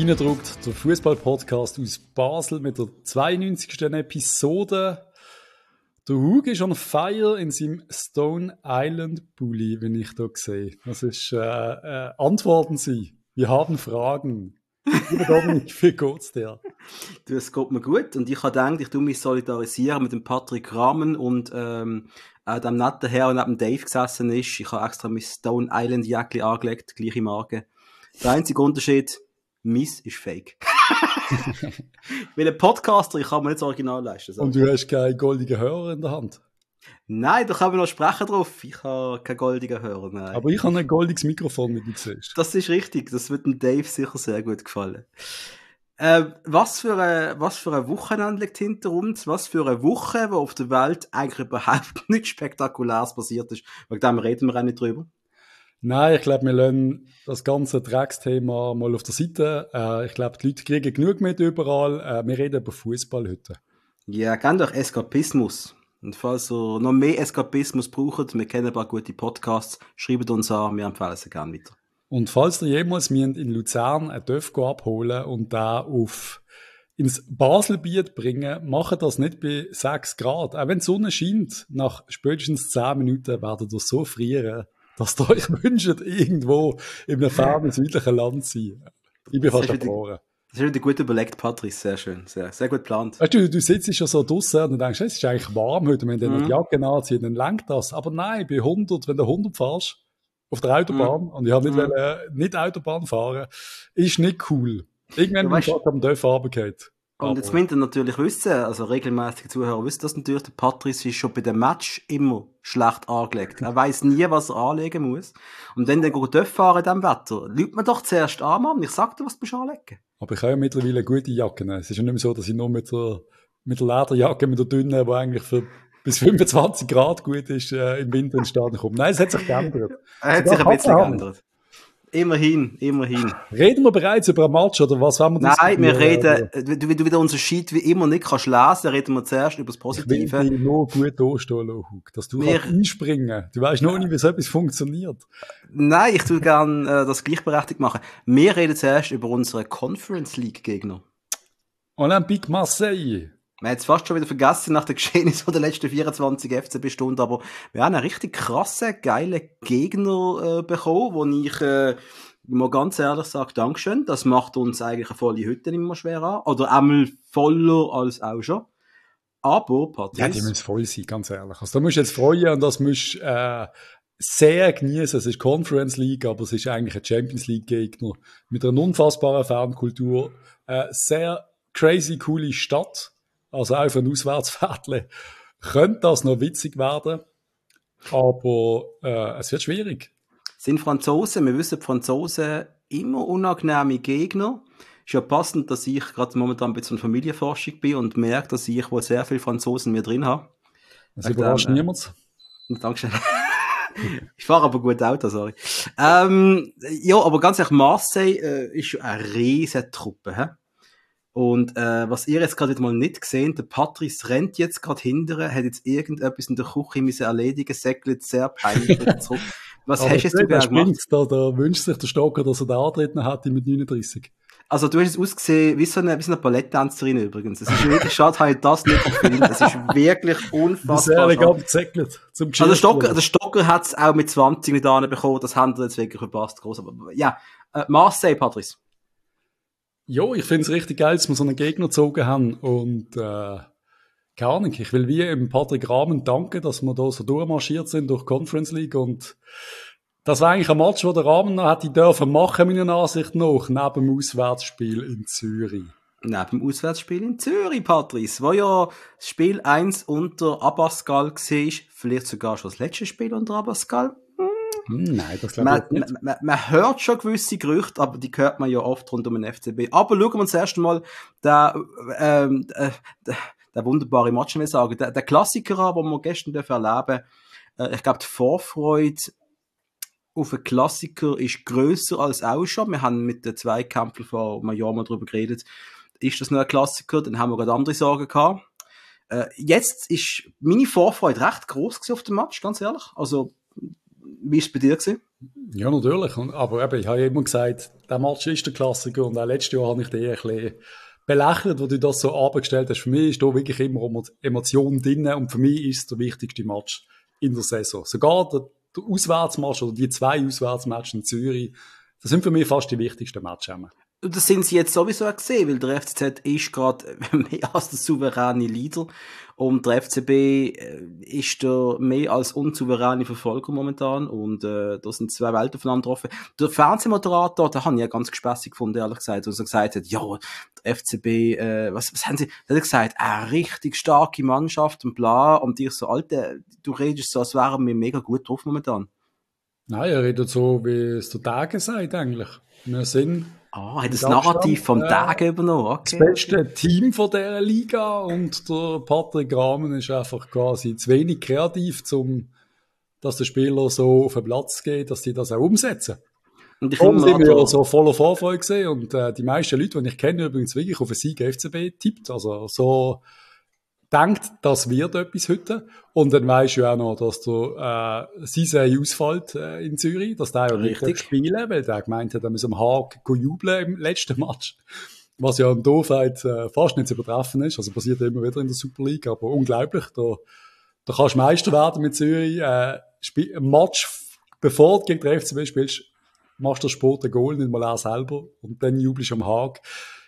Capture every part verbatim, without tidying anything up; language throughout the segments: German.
Reingedruckt, der Fußball-Podcast aus Basel mit der zweiundneunzigsten Episode. Der Hug ist on fire in seinem Stone Island Bulli, wenn ich da sehe. Das ist, äh, äh, Antworten Sie. Wir haben Fragen. Lieber Dominik, wie geht's dir? Du, es geht mir gut und ich habe gedacht, ich tue mich solidarisieren mit dem Patrick Rahmen und ähm, auch dem netten Herr, der neben Dave gesessen ist. Ich habe extra mein Stone Island Jäckli angelegt, gleiche Marke. Der einzige Unterschied, meins ist fake. Ich bin ein Podcaster, ich kann mir nicht das Original leisten. So. Und du hast keinen goldigen Hörer in der Hand? Nein, da können wir noch sprechen drauf. Ich habe keinen goldigen Hörer, nein. Aber ich habe ein goldiges Mikrofon, wie du siehst. Das ist richtig, das wird dem Dave sicher sehr gut gefallen. Äh, was für ein, was für ein Wochenende liegt hinter uns? Was für eine Woche, wo auf der Welt eigentlich überhaupt nichts Spektakuläres passiert ist. Wegen dem reden wir auch nicht drüber. Nein, ich glaube, wir lassen das ganze Drecksthema mal auf der Seite. Äh, ich glaube, die Leute kriegen genug mit überall. Äh, wir reden über Fußball heute. Ja, gerne doch Eskapismus. Und falls ihr noch mehr Eskapismus braucht, wir kennen ein paar gute Podcasts, schreibt uns an, wir empfehlen sie gerne weiter. Und falls ihr jemals in Luzern ein Döfgo abholen und da auf ins Baselbiet bringen, macht das nicht bei sechs Grad. Auch wenn die Sonne scheint, nach spätestens zehn Minuten werdet ihr so frieren, dass ihr euch wünscht, irgendwo in einem fernen südlichen Land zu sein. Ich bin fast erfroren. Das ist wieder gut überlegt, Patrice. Sehr schön. Sehr, sehr gut geplant. Weißt du, du sitzt ja so draussen und denkst, es ist eigentlich warm heute, wenn du mhm. die Jacke anziehst, dann lenkt das. Aber nein, bei hundert, wenn du hundert fährst, auf der Autobahn, mhm. und ich habe nicht, mhm. wollen, nicht Autobahn fahren, ist nicht cool. Irgendwann bin ich am Dörf runtergefallen. Und jetzt müsst ihr natürlich wissen, also regelmäßige Zuhörer wissen das natürlich, der Patrice ist schon bei dem Match immer schlecht angelegt. Er weiss nie, was er anlegen muss. Und wenn dann geht Dörf fahren in diesem Wetter, lügt man doch zuerst an, Mann. Ich sag dir, was du anlegen. Aber ich habe ja mittlerweile gute Jacken. Es ist ja nicht mehr so, dass ich nur mit der, mit der Lederjacke, mit der dünnen, die eigentlich für bis fünfundzwanzig Grad gut ist, äh, im Winter ins Stadion komme. Nein, es hat sich geändert. Es hat sich ein bisschen geändert. Immerhin, immerhin. Reden wir bereits über einen Match, oder was haben wir das? Nein, wir reden, wie du wieder unser Sheet wie immer nicht kannst lesen, reden wir zuerst über das Positive. Ich will dich nur gut anstehen lassen, dass du wir, einspringen. Du weißt noch nicht, wie so etwas funktioniert. Nein, ich tue gerne äh, das gleichberechtigt machen. Wir reden zuerst über unsere Conference League Gegner. Olympique Marseille. Man hat es fast schon wieder vergessen nach den Geschehnissen von den letzten vierundzwanzig F C B-Stunden, aber wir haben einen richtig krassen, geilen Gegner äh, bekommen, wo ich äh, mal ganz ehrlich sage, Dankeschön, das macht uns eigentlich eine volle Hütte nicht mehr schwer an, oder einmal voller als auch schon. Aber, Patrice... Ja, die müssen voll sein, ganz ehrlich. Also da musst du jetzt freuen und das musst du äh, sehr genießen. Es ist Conference League, aber es ist eigentlich ein Champions League-Gegner mit einer unfassbaren Fankultur. Äh, sehr crazy, coole Stadt. Also auch für ein Auswärtsviertel könnte das noch witzig werden, aber äh, es wird schwierig. Es sind Franzosen, wir wissen, die Franzosen immer unangenehme Gegner. Ist ja passend, dass ich gerade momentan ein bisschen Familienforschung bin und merke, dass ich wohl sehr viele Franzosen mir drin habe. Das überrascht äh, niemand. Dankeschön. Ich fahre aber gut Auto, sorry. Ähm, ja, aber ganz ehrlich, Marseille äh, ist eine riesen Truppe, hä? Und äh, was ihr jetzt gerade mal nicht gesehen, der Patrice rennt jetzt gerade hinterher, hat jetzt irgendetwas in der Küche müssen erledigen, säckelt sehr peinlich wieder zurück. Was aber hast jetzt du gerne gemacht? Da, da wünscht sich der Stocker, dass er den Antritt noch hatte mit neununddreißig. Also du hast jetzt ausgesehen wie so eine, wie so eine Balletttänzerin übrigens. Es ist wirklich schade, habe ich das nicht gefilmt. Es ist wirklich unfassbar. Sehr elegant gesäckelt. Zum also der Stocker, der Stocker hat es auch mit zwanzig nicht anbekommen, das haben wir jetzt wirklich verpasst. Groß. Aber ja, äh, Marseille, Patrice. Ja, ich finde es richtig geil, dass wir so einen Gegner gezogen haben und äh, keine Ahnung, ich will wie im Patrick Rahmen danken, dass wir da so durchmarschiert sind durch Conference League und das war eigentlich ein Match, wo der Rahmen noch hätte dürfen machen, meiner Ansicht nach, neben dem Auswärtsspiel in Zürich. Neben dem Auswärtsspiel in Zürich, Patrice, wo ja das Spiel eins unter Abascal war, vielleicht sogar schon das letzte Spiel unter Abascal. Nein, das glaube ich nicht. Man, man, man hört schon gewisse Gerüchte, aber die hört man ja oft rund um den F C B. Aber schauen wir uns erst einmal den, ähm, den, den wunderbaren Match, will ich sagen. Der, der Klassiker an, den wir gestern erleben dürfen. Äh, ich glaube, die Vorfreude auf einen Klassiker ist grösser als auch schon. Wir haben mit den Zweikämpfen vor einem Jahr mal darüber geredet. Ist das noch ein Klassiker? Dann haben wir gerade andere Sorgen gehabt. Äh, jetzt ist meine Vorfreude recht gross auf den Match, ganz ehrlich. Also, Wie war es bei dir gewesen? Ja, natürlich. Aber eben, ich habe ja immer gesagt, der Match ist der Klassiker und auch letztes Jahr habe ich den ein bisschen belächelt, wo du das so abgestellt hast. Für mich ist da wirklich immer Emotion drin und für mich ist es der wichtigste Match in der Saison. Sogar der, der Auswärtsmatch oder die zwei Auswärtsmatches in Zürich, das sind für mich fast die wichtigsten Matches. Das sind sie jetzt sowieso auch gesehen, weil der F C Z ist gerade mehr als der souveräne Leader und der F C B ist der mehr als unsouveräne Verfolger momentan und äh, da sind zwei Welten aufeinander offen. Der Fernsehmoderator, da habe ich ja ganz gespässig gefunden, ehrlich gesagt, wo er gesagt hat, ja, der F C B, äh, was, was haben sie, da hat er gesagt, eine richtig starke Mannschaft und bla, und ich so, Alter, du redest so, als wären wir mega gut drauf momentan. Nein, er redet so, wie es der Tage sagt eigentlich. Wir sind Ah, hat das Narrativ vom äh, Tag übernommen. Okay, das beste okay. Team von dieser Liga und der Patrick Rahmen ist einfach quasi zu wenig kreativ, um dass der Spieler so auf den Platz geht, dass die das auch umsetzen. Und ich Darum sind wir ja so voller Vorfreude gesehen und äh, die meisten Leute, die ich kenne, übrigens wirklich auf einen Sieg F C B tippt. Also so denkt, das wird etwas heute. Und dann weisst du auch noch, dass der äh, Sisei ausfällt äh, in Zürich, dass der ja nicht spielen, weil der gemeint hat, er muss am Haag jubeln im letzten Match. Was ja in Doofheit äh, fast nicht zu übertreffen ist. Also passiert immer wieder in der Super League, aber unglaublich. Da, da kannst du Meister werden mit Zürich. Äh, ein Match, bevor du gegen den F C B spielst, machst du Sport ein Goal, nicht mal er selber. Und dann jubelst du am Haag.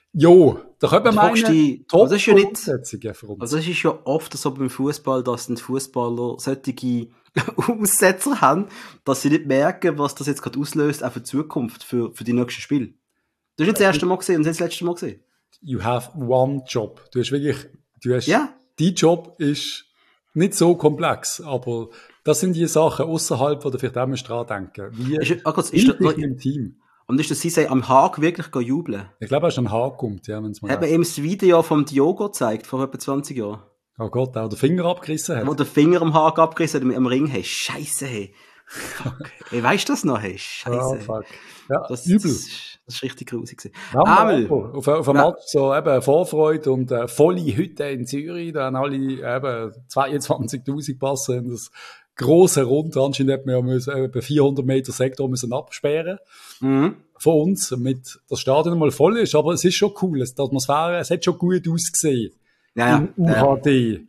Jo, da könnte man meinen, top ist ja nicht, für uns. Also es ist ja oft so beim Fußball, dass die Fußballer solche Aussetzer haben, dass sie nicht merken, was das jetzt gerade auslöst, auch für die Zukunft, für, für die nächsten Spiele. Du hast nicht das erste Mal gesehen und das letzte Mal gesehen. You have one job. Du hast wirklich, du hast, ja. Dein Job ist nicht so komplex, aber das sind die Sachen außerhalb, wo du vielleicht auch mal dran denken. Wie ist, oh Gott, ist da, mit dem Team? Und ist das Sisei am Haag wirklich jubeln? Ich glaube, er ist am Haag kommt, ja, wenn es mal. Hat man ihm das Video vom Diogo gezeigt, vor etwa zwanzig Jahren? Oh Gott, der den Finger abgerissen hat. Wo der Finger am Haag abgerissen hat, am Ring, hey, Scheiße, hey. Fuck. Hey, weißt du das noch, hey? Scheiße. Oh, fuck. Ja, das, übel. Das, das ist richtig grusig. Amel. Auf, auf einem Match so eben Vorfreude und äh, volle Hütte in Zürich, da haben alle eben zweiundzwanzigtausend passen in das grosse Rund. Anscheinend hat man ja müssen, etwa vierhundert Meter Sektor müssen absperren. Mhm. Von uns, damit das Stadion mal voll ist. Aber es ist schon cool. Die Atmosphäre, es hat schon gut ausgesehen. Ja, ja. Im U H D.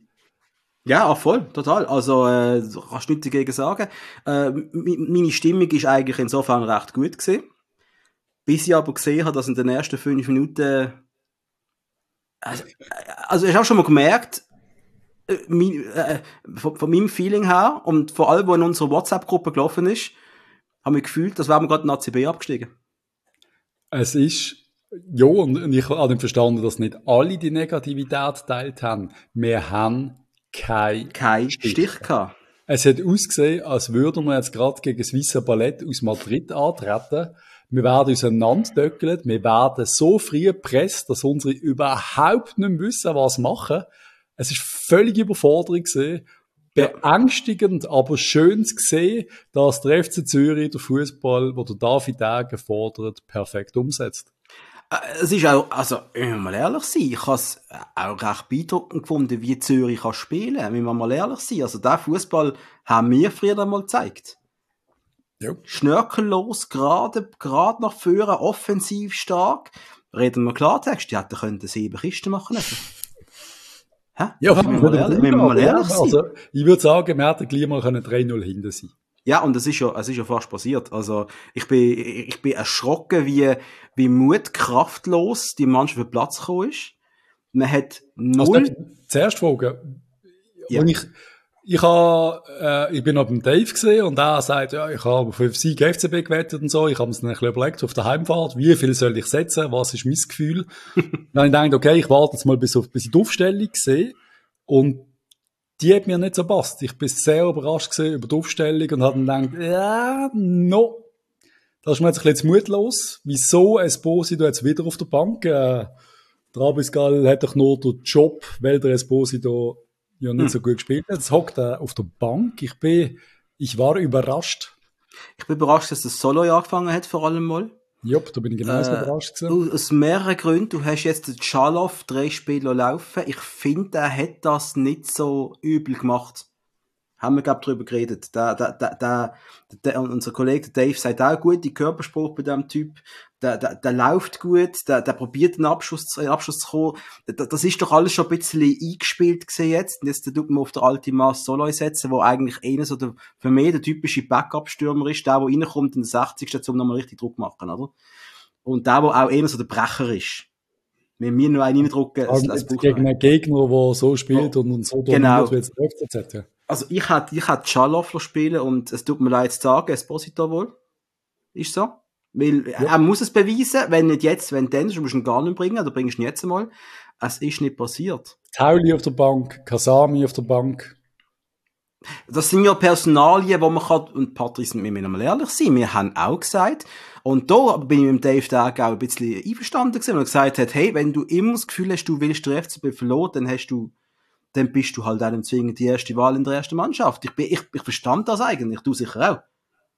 Ja, auch voll, total. Also, äh, kannst du nichts dagegen sagen. Äh, meine Stimmung ist eigentlich insofern recht gut gewesen. Bis ich aber gesehen habe, dass in den ersten fünf Minuten, also, also ich habe schon mal gemerkt, äh, mein, äh, von, von meinem Feeling her und vor allem, wo in unserer WhatsApp-Gruppe gelaufen ist, habe ich gefühlt, dass wären wir gerade in A C B abgestiegen. Es ist, ja, und ich habe nicht verstanden, dass nicht alle die Negativität geteilt haben. Wir haben kein, kein Stich. Stich gehabt. Es hat ausgesehen, als würden wir jetzt gerade gegen das Weiße Ballett aus Madrid antreten. Wir werden auseinanderdöckelt, wir werden so früh gepresst, dass unsere überhaupt nicht wissen, was machen. Es ist völlig Überforderung gewesen. Beängstigend, aber schön zu sehen, dass der F C Zürich den Fußball, den der David Degen fordert, perfekt umsetzt. Es ist auch, also, wenn wir mal ehrlich sein, ich habe es auch recht beeindruckend gefunden, wie Zürich kann spielen kann. Wenn wir mal ehrlich sein, also den Fußball haben wir früher einmal gezeigt. Ja. Schnörkellos, gerade, gerade nach vorne, offensiv stark. Reden wir Klartext, die hätten können sieben Kisten machen können. Hä? Ja, wenn wir mal ehrlich, wenn wir mal ehrlich sein. Also, ich würde sagen, wir hätten gleich mal drei null hinten sein. Ja, und es ist ja, es ist ja fast passiert. Also, ich bin, ich bin erschrocken, wie, wie mutkraftlos die Mannschaft für Platz gekommen ist. Man hat null... Also, zuerst fragen. Ja. Ich, ich, ha, äh, ich bin auf dem Dave gesehen und er sagt, ja, ich habe für Sieg F C B gewettet und so. Ich habe mir dann ein bisschen überlegt, auf der Heimfahrt, wie viel soll ich setzen, was ist mein Gefühl. Dann habe ich gedacht, okay, ich warte jetzt mal, bis, auf, bis ich die Aufstellung sehe. Und die hat mir nicht so gepasst. Ich bin sehr überrascht gewesen über die Aufstellung und habe dann gedacht, ja, no. Da ist mir jetzt ein bisschen zu mutlos. Wieso Esposito jetzt wieder auf der Bank? Äh, der Abisgal hat doch nur den Job, weil der Esposito ja nicht hm. so gut gespielt hat. Jetzt hockt er auf der Bank. Ich bin, ich war überrascht. Ich bin überrascht, dass das Solo angefangen hat, vor allem mal. Jupp, da bin ich genauso äh, überrascht gewesen. Aus mehreren Gründen. Du hast jetzt den Tschalow drei Spiele laufen. Ich finde, er hat das nicht so übel gemacht. Haben wir, glaube ich, drüber geredet. Da, da, da, da, da, unser Kollege Dave sagt auch gut, die Körperspruch bei dem Typ, der, der, der läuft gut, der, der probiert einen Abschluss, einen Abschluss zu kommen. Das, das ist doch alles schon ein bisschen eingespielt gesehen jetzt. Und jetzt tut man auf den alten Mas Soloy setzen, wo eigentlich einer so der, für mich der typische Backup-Stürmer ist, der, der reinkommt in der sechzigsten um nochmal richtig Druck machen, oder? Und der, der auch eher so der Brecher ist. Wenn wir nur einen reindrücken, es, es braucht gegen einen Gegner, der so spielt oh, und so genau. dominiert, wie es der F C Z, ja. Also ich hätte ich hätte Schaloffler spielen und es tut mir leid zu sagen, Esposito wohl. Ist so. Weil ja. er muss es beweisen, wenn nicht jetzt, wenn dann, du musst ihn gar nicht bringen, oder bringst du ihn jetzt einmal. Es ist nicht passiert. Tauli auf der Bank, Kasami auf der Bank. Das sind ja Personalien, wo man kann, und Patrice, wir müssen mal ehrlich sein, wir haben auch gesagt, und da bin ich mit Dave Tag auch ein bisschen einverstanden gewesen, weil er gesagt hat, hey, wenn du immer das Gefühl hast, du willst den F C B verloren, dann hast du dann bist du halt einem zwingend die erste Wahl in der ersten Mannschaft. Ich, bin, ich, ich verstand das eigentlich, du sicher auch.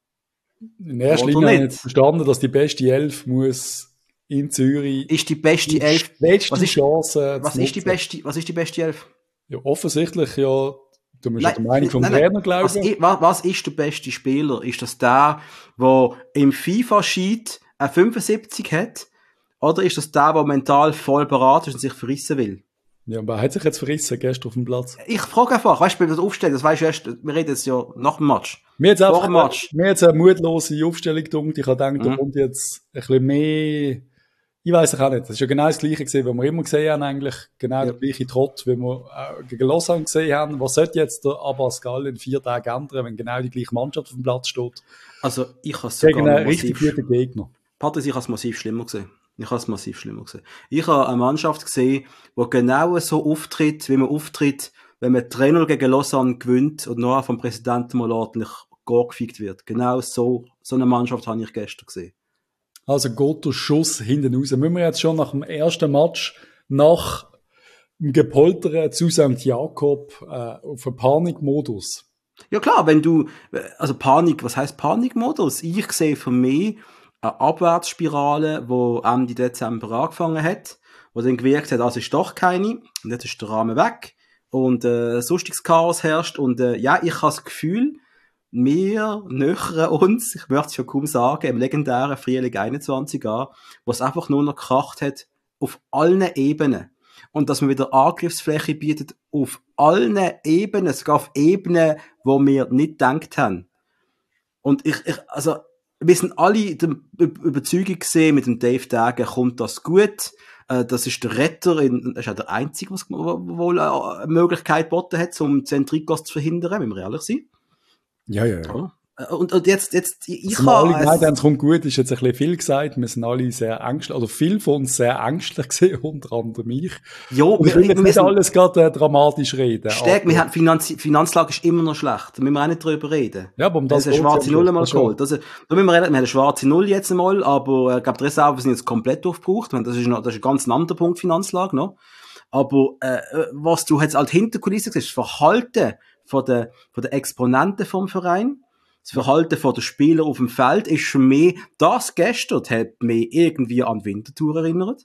In erster Linie habe ich verstanden, dass die beste Elf muss in Zürich... Ist die beste Elf... Was ist, Chance was, ist die beste, was ist die beste Elf? Ja, offensichtlich, ja... Du musst nein, ja die Meinung vom nein, Trainer glauben. Was, was, was ist der beste Spieler? Ist das der, der im FIFA-Sheet eine fünfundsiebzig hat? Oder ist das der, der mental voll bereit ist und sich verrissen will? Ja, aber er hat sich jetzt verrissen, gestern auf dem Platz. Ich frage einfach, weißt du, wenn wir das aufstellen, das weißt du erst, wir reden jetzt ja nach dem Match. Mir jetzt einfach, Match. Mir jetzt eine mutlose Aufstellung gedacht. Ich habe gedacht, mhm. da kommt jetzt ein bisschen mehr, ich weiss auch nicht. Das ist ja genau das Gleiche gesehen, was wir immer gesehen haben, eigentlich. Genau ja. der gleiche Trott, wie wir äh, gegen Lausanne gesehen haben. Was sollte jetzt der Abascal in vier Tagen ändern, wenn genau die gleiche Mannschaft auf dem Platz steht? Also, ich habe es sogar gegen einen richtig guten Gegner. Patrice, ich habe es massiv schlimmer gesehen. Ich habe es massiv schlimmer gesehen. Ich habe eine Mannschaft gesehen, die genau so auftritt, wie man auftritt, wenn man drei null gegen Lausanne gewinnt und nachher vom Präsidenten mal ordentlich gefickt wird. Genau so, so eine Mannschaft habe ich gestern gesehen. Also geht der Schuss hinten raus. Müssen wir jetzt schon nach dem ersten Match, nach dem Gepoltern zu Sankt Jakob, äh, auf einen Panikmodus? Ja klar, wenn du, also Panik, was heisst Panikmodus? Ich sehe für mich eine Abwärtsspirale, die Ende Dezember angefangen hat, wo dann gewirkt hat, also ist doch keine, und jetzt ist der Rahmen weg, und äh, sonstiges Chaos herrscht, und äh, ja, ich habe das Gefühl, wir nähern uns, ich möchte es schon kaum sagen, im legendären Frühling einundzwanzig an, wo es einfach nur noch gekracht hat, auf allen Ebenen. Und dass man wieder Angriffsfläche bietet, auf allen Ebenen, sogar auf Ebenen, wo wir nicht gedacht haben. Und ich, ich also, wir sind alle der Überzeugung gesehen, mit dem Dave Dagen kommt das gut. Das ist der Retter, in, das ist auch der Einzige, was wohl eine Möglichkeit geboten hat, um Zentrikos zu verhindern, wenn wir ehrlich sind. Ja, ja, ja. Und, und jetzt, jetzt, ich also habe... Alle gemeint, es kommt gut, ist jetzt ein bisschen viel gesagt. Wir sind alle sehr ängstlich, oder viele von uns sehr ängstlich gesehen, unter anderem ich. Ja, und ich will jetzt nicht alles gerade äh, dramatisch reden. Stark, wir haben Finanz- Finanzlage ist immer noch schlecht. Da müssen wir auch nicht drüber reden. Ja, aber um das eine schwarze Null einmal geholt. Also, da müssen wir reden, wir haben eine schwarze Null jetzt einmal, aber, ich glaube, die Reserven sind jetzt komplett aufgebraucht. Das ist noch, das ist ein ganz anderer Punkt, Finanzlage, noch. Aber, äh, was du jetzt halt hinter Kulissen siehst, das Verhalten von der, von der Exponenten vom Verein, das Verhalten von den Spielern auf dem Feld ist für mich, das gestern hat mich irgendwie an Winterthur erinnert.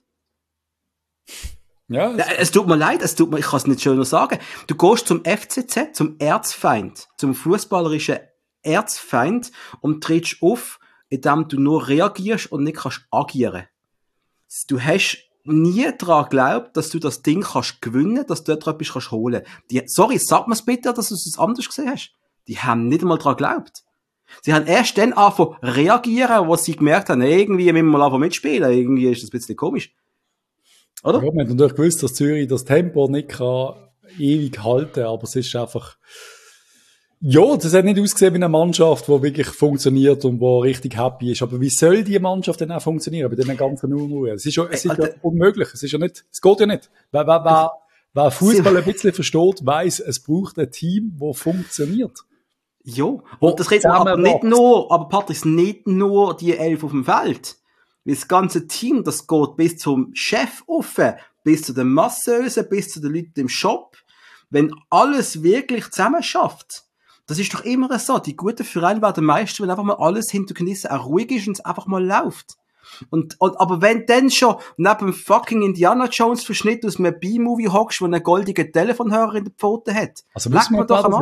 Ja, es, es tut mir leid, es tut mir, ich kann es nicht schöner sagen. Du gehst zum F C Z, zum Erzfeind, zum fußballerischen Erzfeind und trittst auf, indem du nur reagierst und nicht kannst agieren. Du hast nie daran geglaubt, dass du das Ding kannst gewinnen, dass du dort etwas kannst holen. Die, sorry, sag mir's bitte, dass du es anders gesehen hast. Die haben nicht einmal daran geglaubt. Sie haben erst dann angefangen reagieren, wo sie gemerkt haben, irgendwie müssen wir mal mitspielen. Irgendwie ist das ein bisschen komisch. Oder? Ja, man hat natürlich gewusst, dass Zürich das Tempo nicht kann ewig halten, aber es ist einfach, ja, das hat nicht ausgesehen wie eine Mannschaft, die wirklich funktioniert und die richtig happy ist. Aber wie soll die Mannschaft denn auch funktionieren bei diesen ganzen Unruhen? Es ist ja, es ist ja unmöglich. Es ist ja nicht, es geht ja nicht. Wer, wer, wer, wer Fußball ein bisschen versteht, weiss, es braucht ein Team, das funktioniert. Ja, und das redet man aber nicht nur, aber Patrice, nicht nur die elf auf dem Feld. Das ganze Team, das geht bis zum Chef offen, bis zu den Masseusen, bis zu den Leuten im Shop. Wenn alles wirklich zusammen schafft, das ist doch immer so. Die guten Vereine werden meistens, wenn einfach mal alles hinter Knissen auch ruhig ist und es einfach mal läuft. Und, und, aber wenn dann schon neben dem fucking Indiana Jones Verschnitt aus einem B-Movie hockst, wo einen goldigen Telefonhörer in der Pfote hat. Also müssen wir doch am Arsch.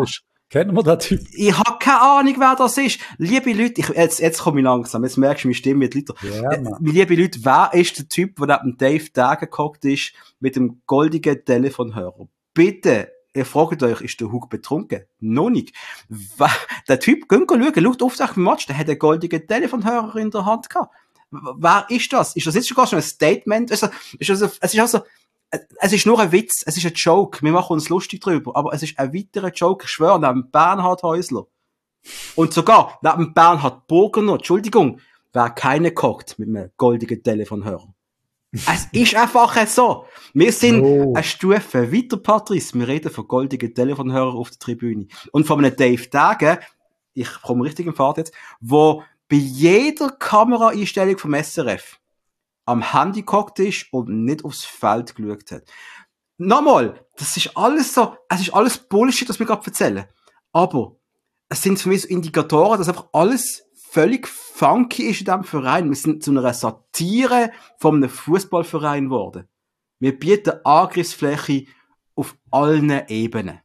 Kennen wir den Typ? Ich habe keine Ahnung, wer das ist. Liebe Leute, ich, jetzt, jetzt komme ich langsam, jetzt merkst du, meine Stimme wird lauter. Ja, äh, liebe Leute, wer ist der Typ, der neben Dave Degen gehockt ist, mit dem goldigen Telefonhörer? Bitte, ihr fragt euch, ist der Hug betrunken? Noch nicht. Wer, der Typ, geht schauen, schaut auf sich im Match, der hat einen goldigen Telefonhörer in der Hand gehabt. Wer ist das? Ist das jetzt sogar schon ein Statement? Also, ist das, es ist also, es ist nur ein Witz, es ist ein Joke, wir machen uns lustig drüber, aber es ist ein weiterer Joke, ich schwöre, neben Bernhard Häusler. Und sogar neben Bernhard Burgener, Entschuldigung, wer keine kocht mit einem goldigen Telefonhörer. Es ist einfach so. Wir sind no. eine Stufe weiter, Patrice. Wir reden von goldigen Telefonhörern auf der Tribüne. Und von einem Dave Degen, ich komme richtig im Fahrt jetzt, wo bei jeder Kameraeinstellung vom S R F am Handy gehockt ist und nicht aufs Feld geschaut hat. Nochmal, das ist alles so, es ist alles Bullshit, was wir gerade erzählen. Aber es sind für mich so Indikatoren, dass einfach alles völlig funky ist in diesem Verein. Wir sind zu einer Satire von einem Fußballverein geworden. Wir bieten Angriffsfläche auf allen Ebenen.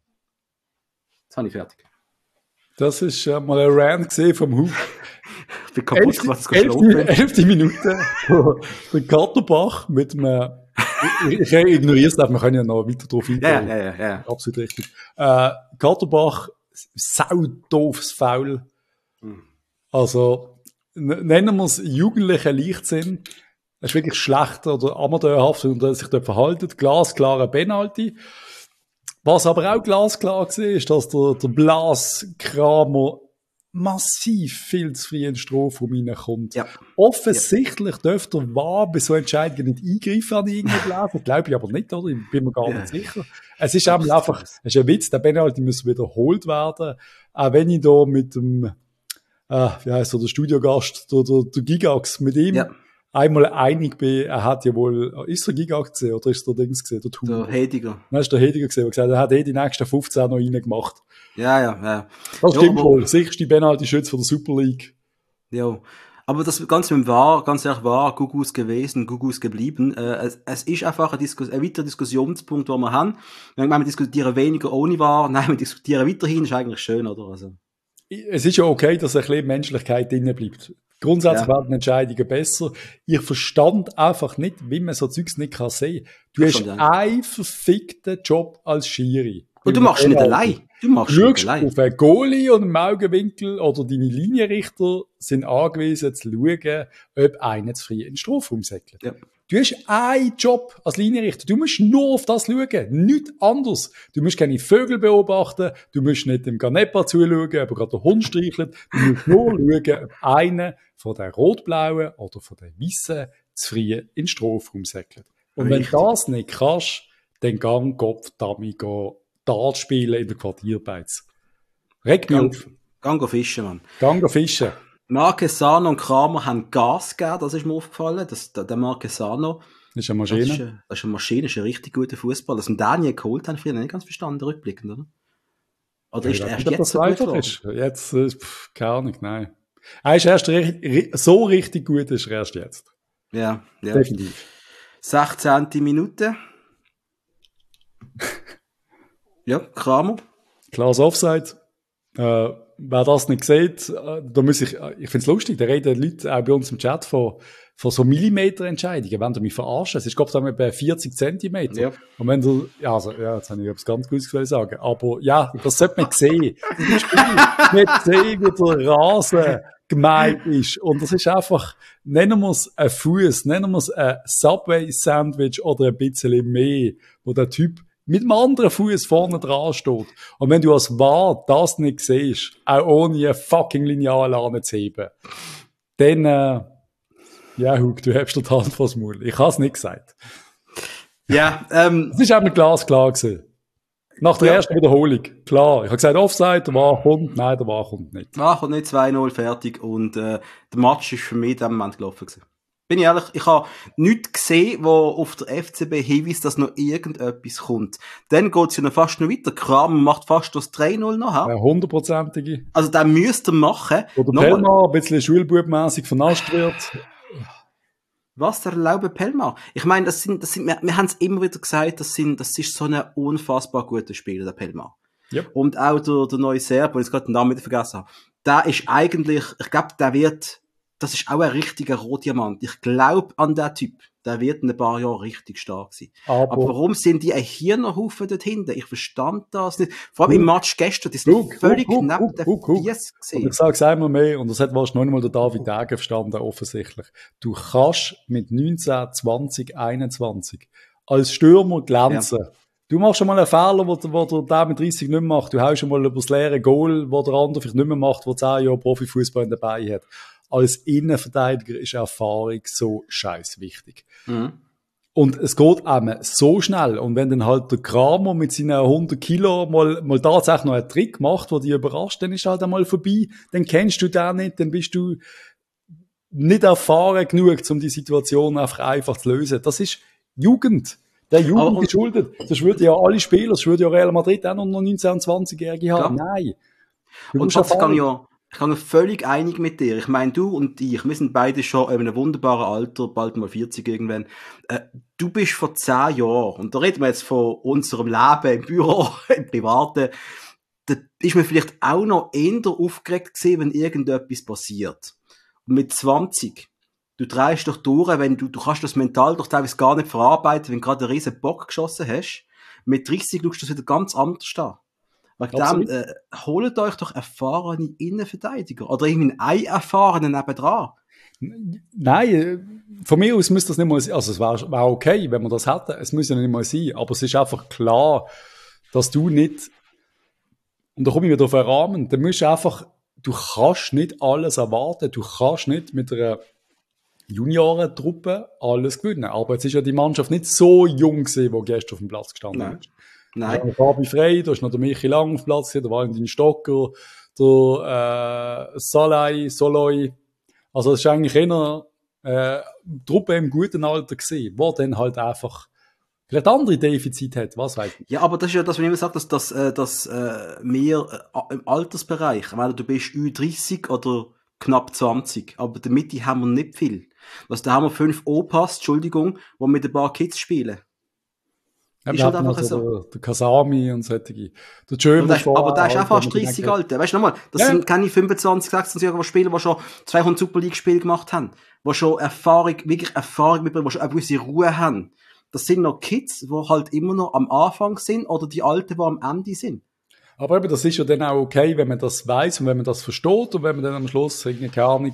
Jetzt habe ich fertig. Das ist äh, mal ein Rant gesehen vom Hug. Ich bin kaputt, elfte, was elfte, elfte Minute. Der Katterbach mit einem, ich, ich ignoriere es, wir können ja noch weiter drauf eingehen. Ja, ja, ja, ja. Absolut richtig. Äh, Katterbach, saudoofes Foul. Mhm. Also, n- nennen wir es jugendlichen Leichtsinn. Das ist wirklich schlecht oder amateurhaft, und er sich dort verhalten. Glasklarer Penalty. Was aber auch glasklar war, ist, dass der, der Blas Kramer massiv viel zu früh in den Strafraum reinkommt. Ja. Offensichtlich ja. dürfte der V A R bei so Entscheidungen nicht eingreifen an irgendeinen Gelaufen. Glaube ich aber nicht, oder? Ich bin mir gar ja. nicht sicher. Es ist einfach, einfach, es ist ein Witz, der Penalty muss wiederholt werden. Auch wenn ich da mit dem, äh, wie heisst der, der Studiogast, der, der, der Gigax, mit ihm ja. einmal einig bin, er hat ja wohl, ist der Gigax gesehen, oder ist der Dings gesehen, der Tour? Der Hediger. Nein, ist der Hediger gesehen, der gesagt hat, er hat eh die nächsten fünfzehn noch reingemacht. Ja, ja, ja. Das stimmt ja, wohl. Sicherste Penalty-Schütze von der Super League. Ja. Aber das Ganze mit dem V A R, ganz ehrlich, war Gugus gewesen, Gugus geblieben. Äh, es, es ist einfach ein, Diskus- ein weiterer Diskussionspunkt, den wir haben. Ich meine, wir diskutieren weniger ohne V A R, nein, wir diskutieren weiterhin, ist eigentlich schön, oder? Also. Es ist ja okay, dass ein bisschen Menschlichkeit drin bleibt. Grundsätzlich ja. werden Entscheidungen besser. Ich verstand einfach nicht, wie man so Zeugs nicht kann sehen. Du hast einen verfickten Job als Schiri. Und du machst nicht allein. Du machst du nicht allein. Auf einen Goalie und einen Augenwinkel oder deine Linienrichter sind angewiesen zu schauen, ob einer zu früh in den Strafraum säckelt. Ja. Du hast einen Job als Linienrichter. Du musst nur auf das schauen. Nichts anderes. Du musst keine Vögel beobachten. Du musst nicht dem Ganepa zuschauen, ob er gerade den Hund streichelt. Du musst nur schauen, ob einer von den rot-blauen oder von den weißen zu früh in den Strafraum säckelt. Und Richtig. Wenn du das nicht kannst, dann gang Kopf, Dummy, geh Dart spielen in der Quartierbeiz. Reg mich auf. Gang fischen, Mann. Gang fischen. Marquesano und Kramer haben Gas gegeben, das ist mir aufgefallen. Das, der Marquesano. Das ist eine Maschine. Das ist eine, das ist eine Maschine, das ist ein richtig guter Fußball. Das haben Daniel geholt, haben wir nicht ganz verstanden, rückblickend, oder? Oder ja, ist er erst nicht, jetzt so gut geworden? Ist. Jetzt, pff, keine Ahnung, nein. Er ist erst so richtig gut, ist er erst jetzt. Ja, ja. Definitiv. sechzehnte Minute. Ja, Kramer. Klares Offside. Äh, wer das nicht sieht, äh, da muss ich, ich finde es lustig, da reden Leute auch bei uns im Chat von, von so Millimeter-Entscheidungen, wenn du mich verarschen. Es ist, glaube ich, bei vierzig Zentimeter. Ja. Und wenn du, ja, also, ja, jetzt habe ich etwas ganz Gutes sagen, aber ja, das sollte man sehen. Nicht sehen, wie der Rasen gemeint ist. Und das ist einfach, nennen wir es ein Fuß, nennen wir es ein Subway-Sandwich oder ein bisschen mehr, wo der Typ mit dem anderen Fuß vorne dran steht. Und wenn du als V A R das nicht siehst, auch ohne ein fucking Lineal anzuheben, dann, äh, ja, Hug, du hast dir die Hand vors Maul. Ich habe es nicht gesagt. Ja, ähm. Es ist eben glasklar gewesen. Nach der ja. ersten Wiederholung. Klar. Ich habe gesagt, Offside, der V A R kommt. Nein, der V A R kommt nicht. Der V A R kommt nicht, zwei null, fertig. Und, äh, der Match ist für mich in dem Moment gelaufen gewesen. Bin ich ehrlich, ich habe nichts gesehen, wo auf der F C B hinweist, dass noch irgendetwas kommt. Dann geht es ja noch fast noch weiter. Kramer macht fast das drei null noch. Ja, hundertprozentige. Also, den müsst ihr machen. Oder Pelmar ein bisschen schulbubmässig vernascht wird. Was, der Laube Pelmar? Ich meine, das sind, das sind, wir, wir haben es immer wieder gesagt, das sind, das ist so ein unfassbar guter Spieler, der Pelmar. Yep. Und auch der, der neue Serb, wo ich jetzt gerade den Namen wieder vergessen habe, der ist eigentlich, ich glaube, der wird, das ist auch ein richtiger Rohdiamant. Ich glaube an den Typ. Der wird in ein paar Jahren richtig stark sein. Aber, Aber warum sind die ein Hirnerhaufen dort hinten? Ich verstand das nicht. Vor allem Guck. im Match gestern, die sind Guck, völlig guck, neben guck, der guck, guck. Fies Und gesehen. ich sage es einmal mehr, und das hat wahrscheinlich noch nicht mal der David Degen verstanden, offensichtlich. Du kannst mit neunzehn, zwanzig, einundzwanzig als Stürmer glänzen. Ja. Du machst schon mal einen Fehler, wo, wo der mit dreißig nicht mehr macht. Du haust schon mal über das leere Goal, wo der andere vielleicht nicht mehr macht, wo zehn Jahre Profifußball dabei hat. Als Innenverteidiger ist Erfahrung so scheiß wichtig. Mhm. Und es geht einem so schnell. Und wenn dann halt der Kramer mit seinen hundert Kilo mal, mal tatsächlich noch einen Trick macht, der dich überrascht, dann ist halt einmal vorbei. Dann kennst du den nicht, dann bist du nicht erfahren genug, um die Situation einfach einfach zu lösen. Das ist Jugend. Der Jugend Aber, geschuldet. Das würde ja alle Spieler, das würde ja Real Madrid auch noch neunzehn-, zwanzigjährige haben. Klar. Nein. Und das kann ja, ich kann völlig einig mit dir. Ich meine, du und ich, wir sind beide schon in einem wunderbaren Alter, bald mal vierzig irgendwann. Äh, du bist vor zehn Jahren, und da reden wir jetzt von unserem Leben im Büro, im Privaten, da ist man vielleicht auch noch eher aufgeregt gewesen, wenn irgendetwas passiert. Und mit zwanzig, du drehst doch durch, wenn du, du kannst das mental doch teilweise gar nicht verarbeiten, wenn du gerade einen riesen Bock geschossen hast. Mit dreißig schaust du das wieder ganz anders an. Wegen dem, äh, holt euch doch erfahrene Innenverteidiger. Oder irgendwie einen erfahrenen nebendran. Nein, von mir aus müsste das nicht mal sein. Also es wäre wär okay, wenn man das hätte. Es muss ja nicht mal sein. Aber es ist einfach klar, dass du nicht, und da komme ich wieder auf einen Rahmen, dann musst du einfach, du kannst nicht alles erwarten. Du kannst nicht mit einer Juniorentruppe alles gewinnen. Aber jetzt ist ja die Mannschaft nicht so jung gewesen, die gestern auf dem Platz gestanden ist. Nein. Ja, Fabi Frey, da ist noch der Michi Lang auf dem Platz, der Valentin Stocker, der äh, Salai, Soloy. Also es ist eigentlich eher äh, die Truppe im guten Alter gewesen, wo dann halt einfach vielleicht andere Defizite hat, was weiß ich. Ja, aber das ist ja das, wenn ich immer sage, dass, dass, äh, dass äh, wir äh, im Altersbereich, weil du bist Ü dreißig oder knapp zwanzig, aber in der Mitte haben wir nicht viel. Also da haben wir fünf Opas, Entschuldigung, die mit ein paar Kids spielen. Ja, ist halt einfach so. Der, der Kasami und solche. Der Schömer. Aber der ist auch fast dreißig alt. Weißt du nochmal, das ja. sind keine fünfundzwanzig, sechsundzwanzig Spieler, die schon zweihundert Super League-Spiele gemacht haben. Die schon Erfahrung, wirklich Erfahrung mitbringen, die schon eine gewisse Ruhe haben. Das sind noch Kids, die halt immer noch am Anfang sind oder die Alten, die am Ende sind. Aber eben, das ist ja dann auch okay, wenn man das weiss und wenn man das versteht und wenn man dann am Schluss, keine Ahnung,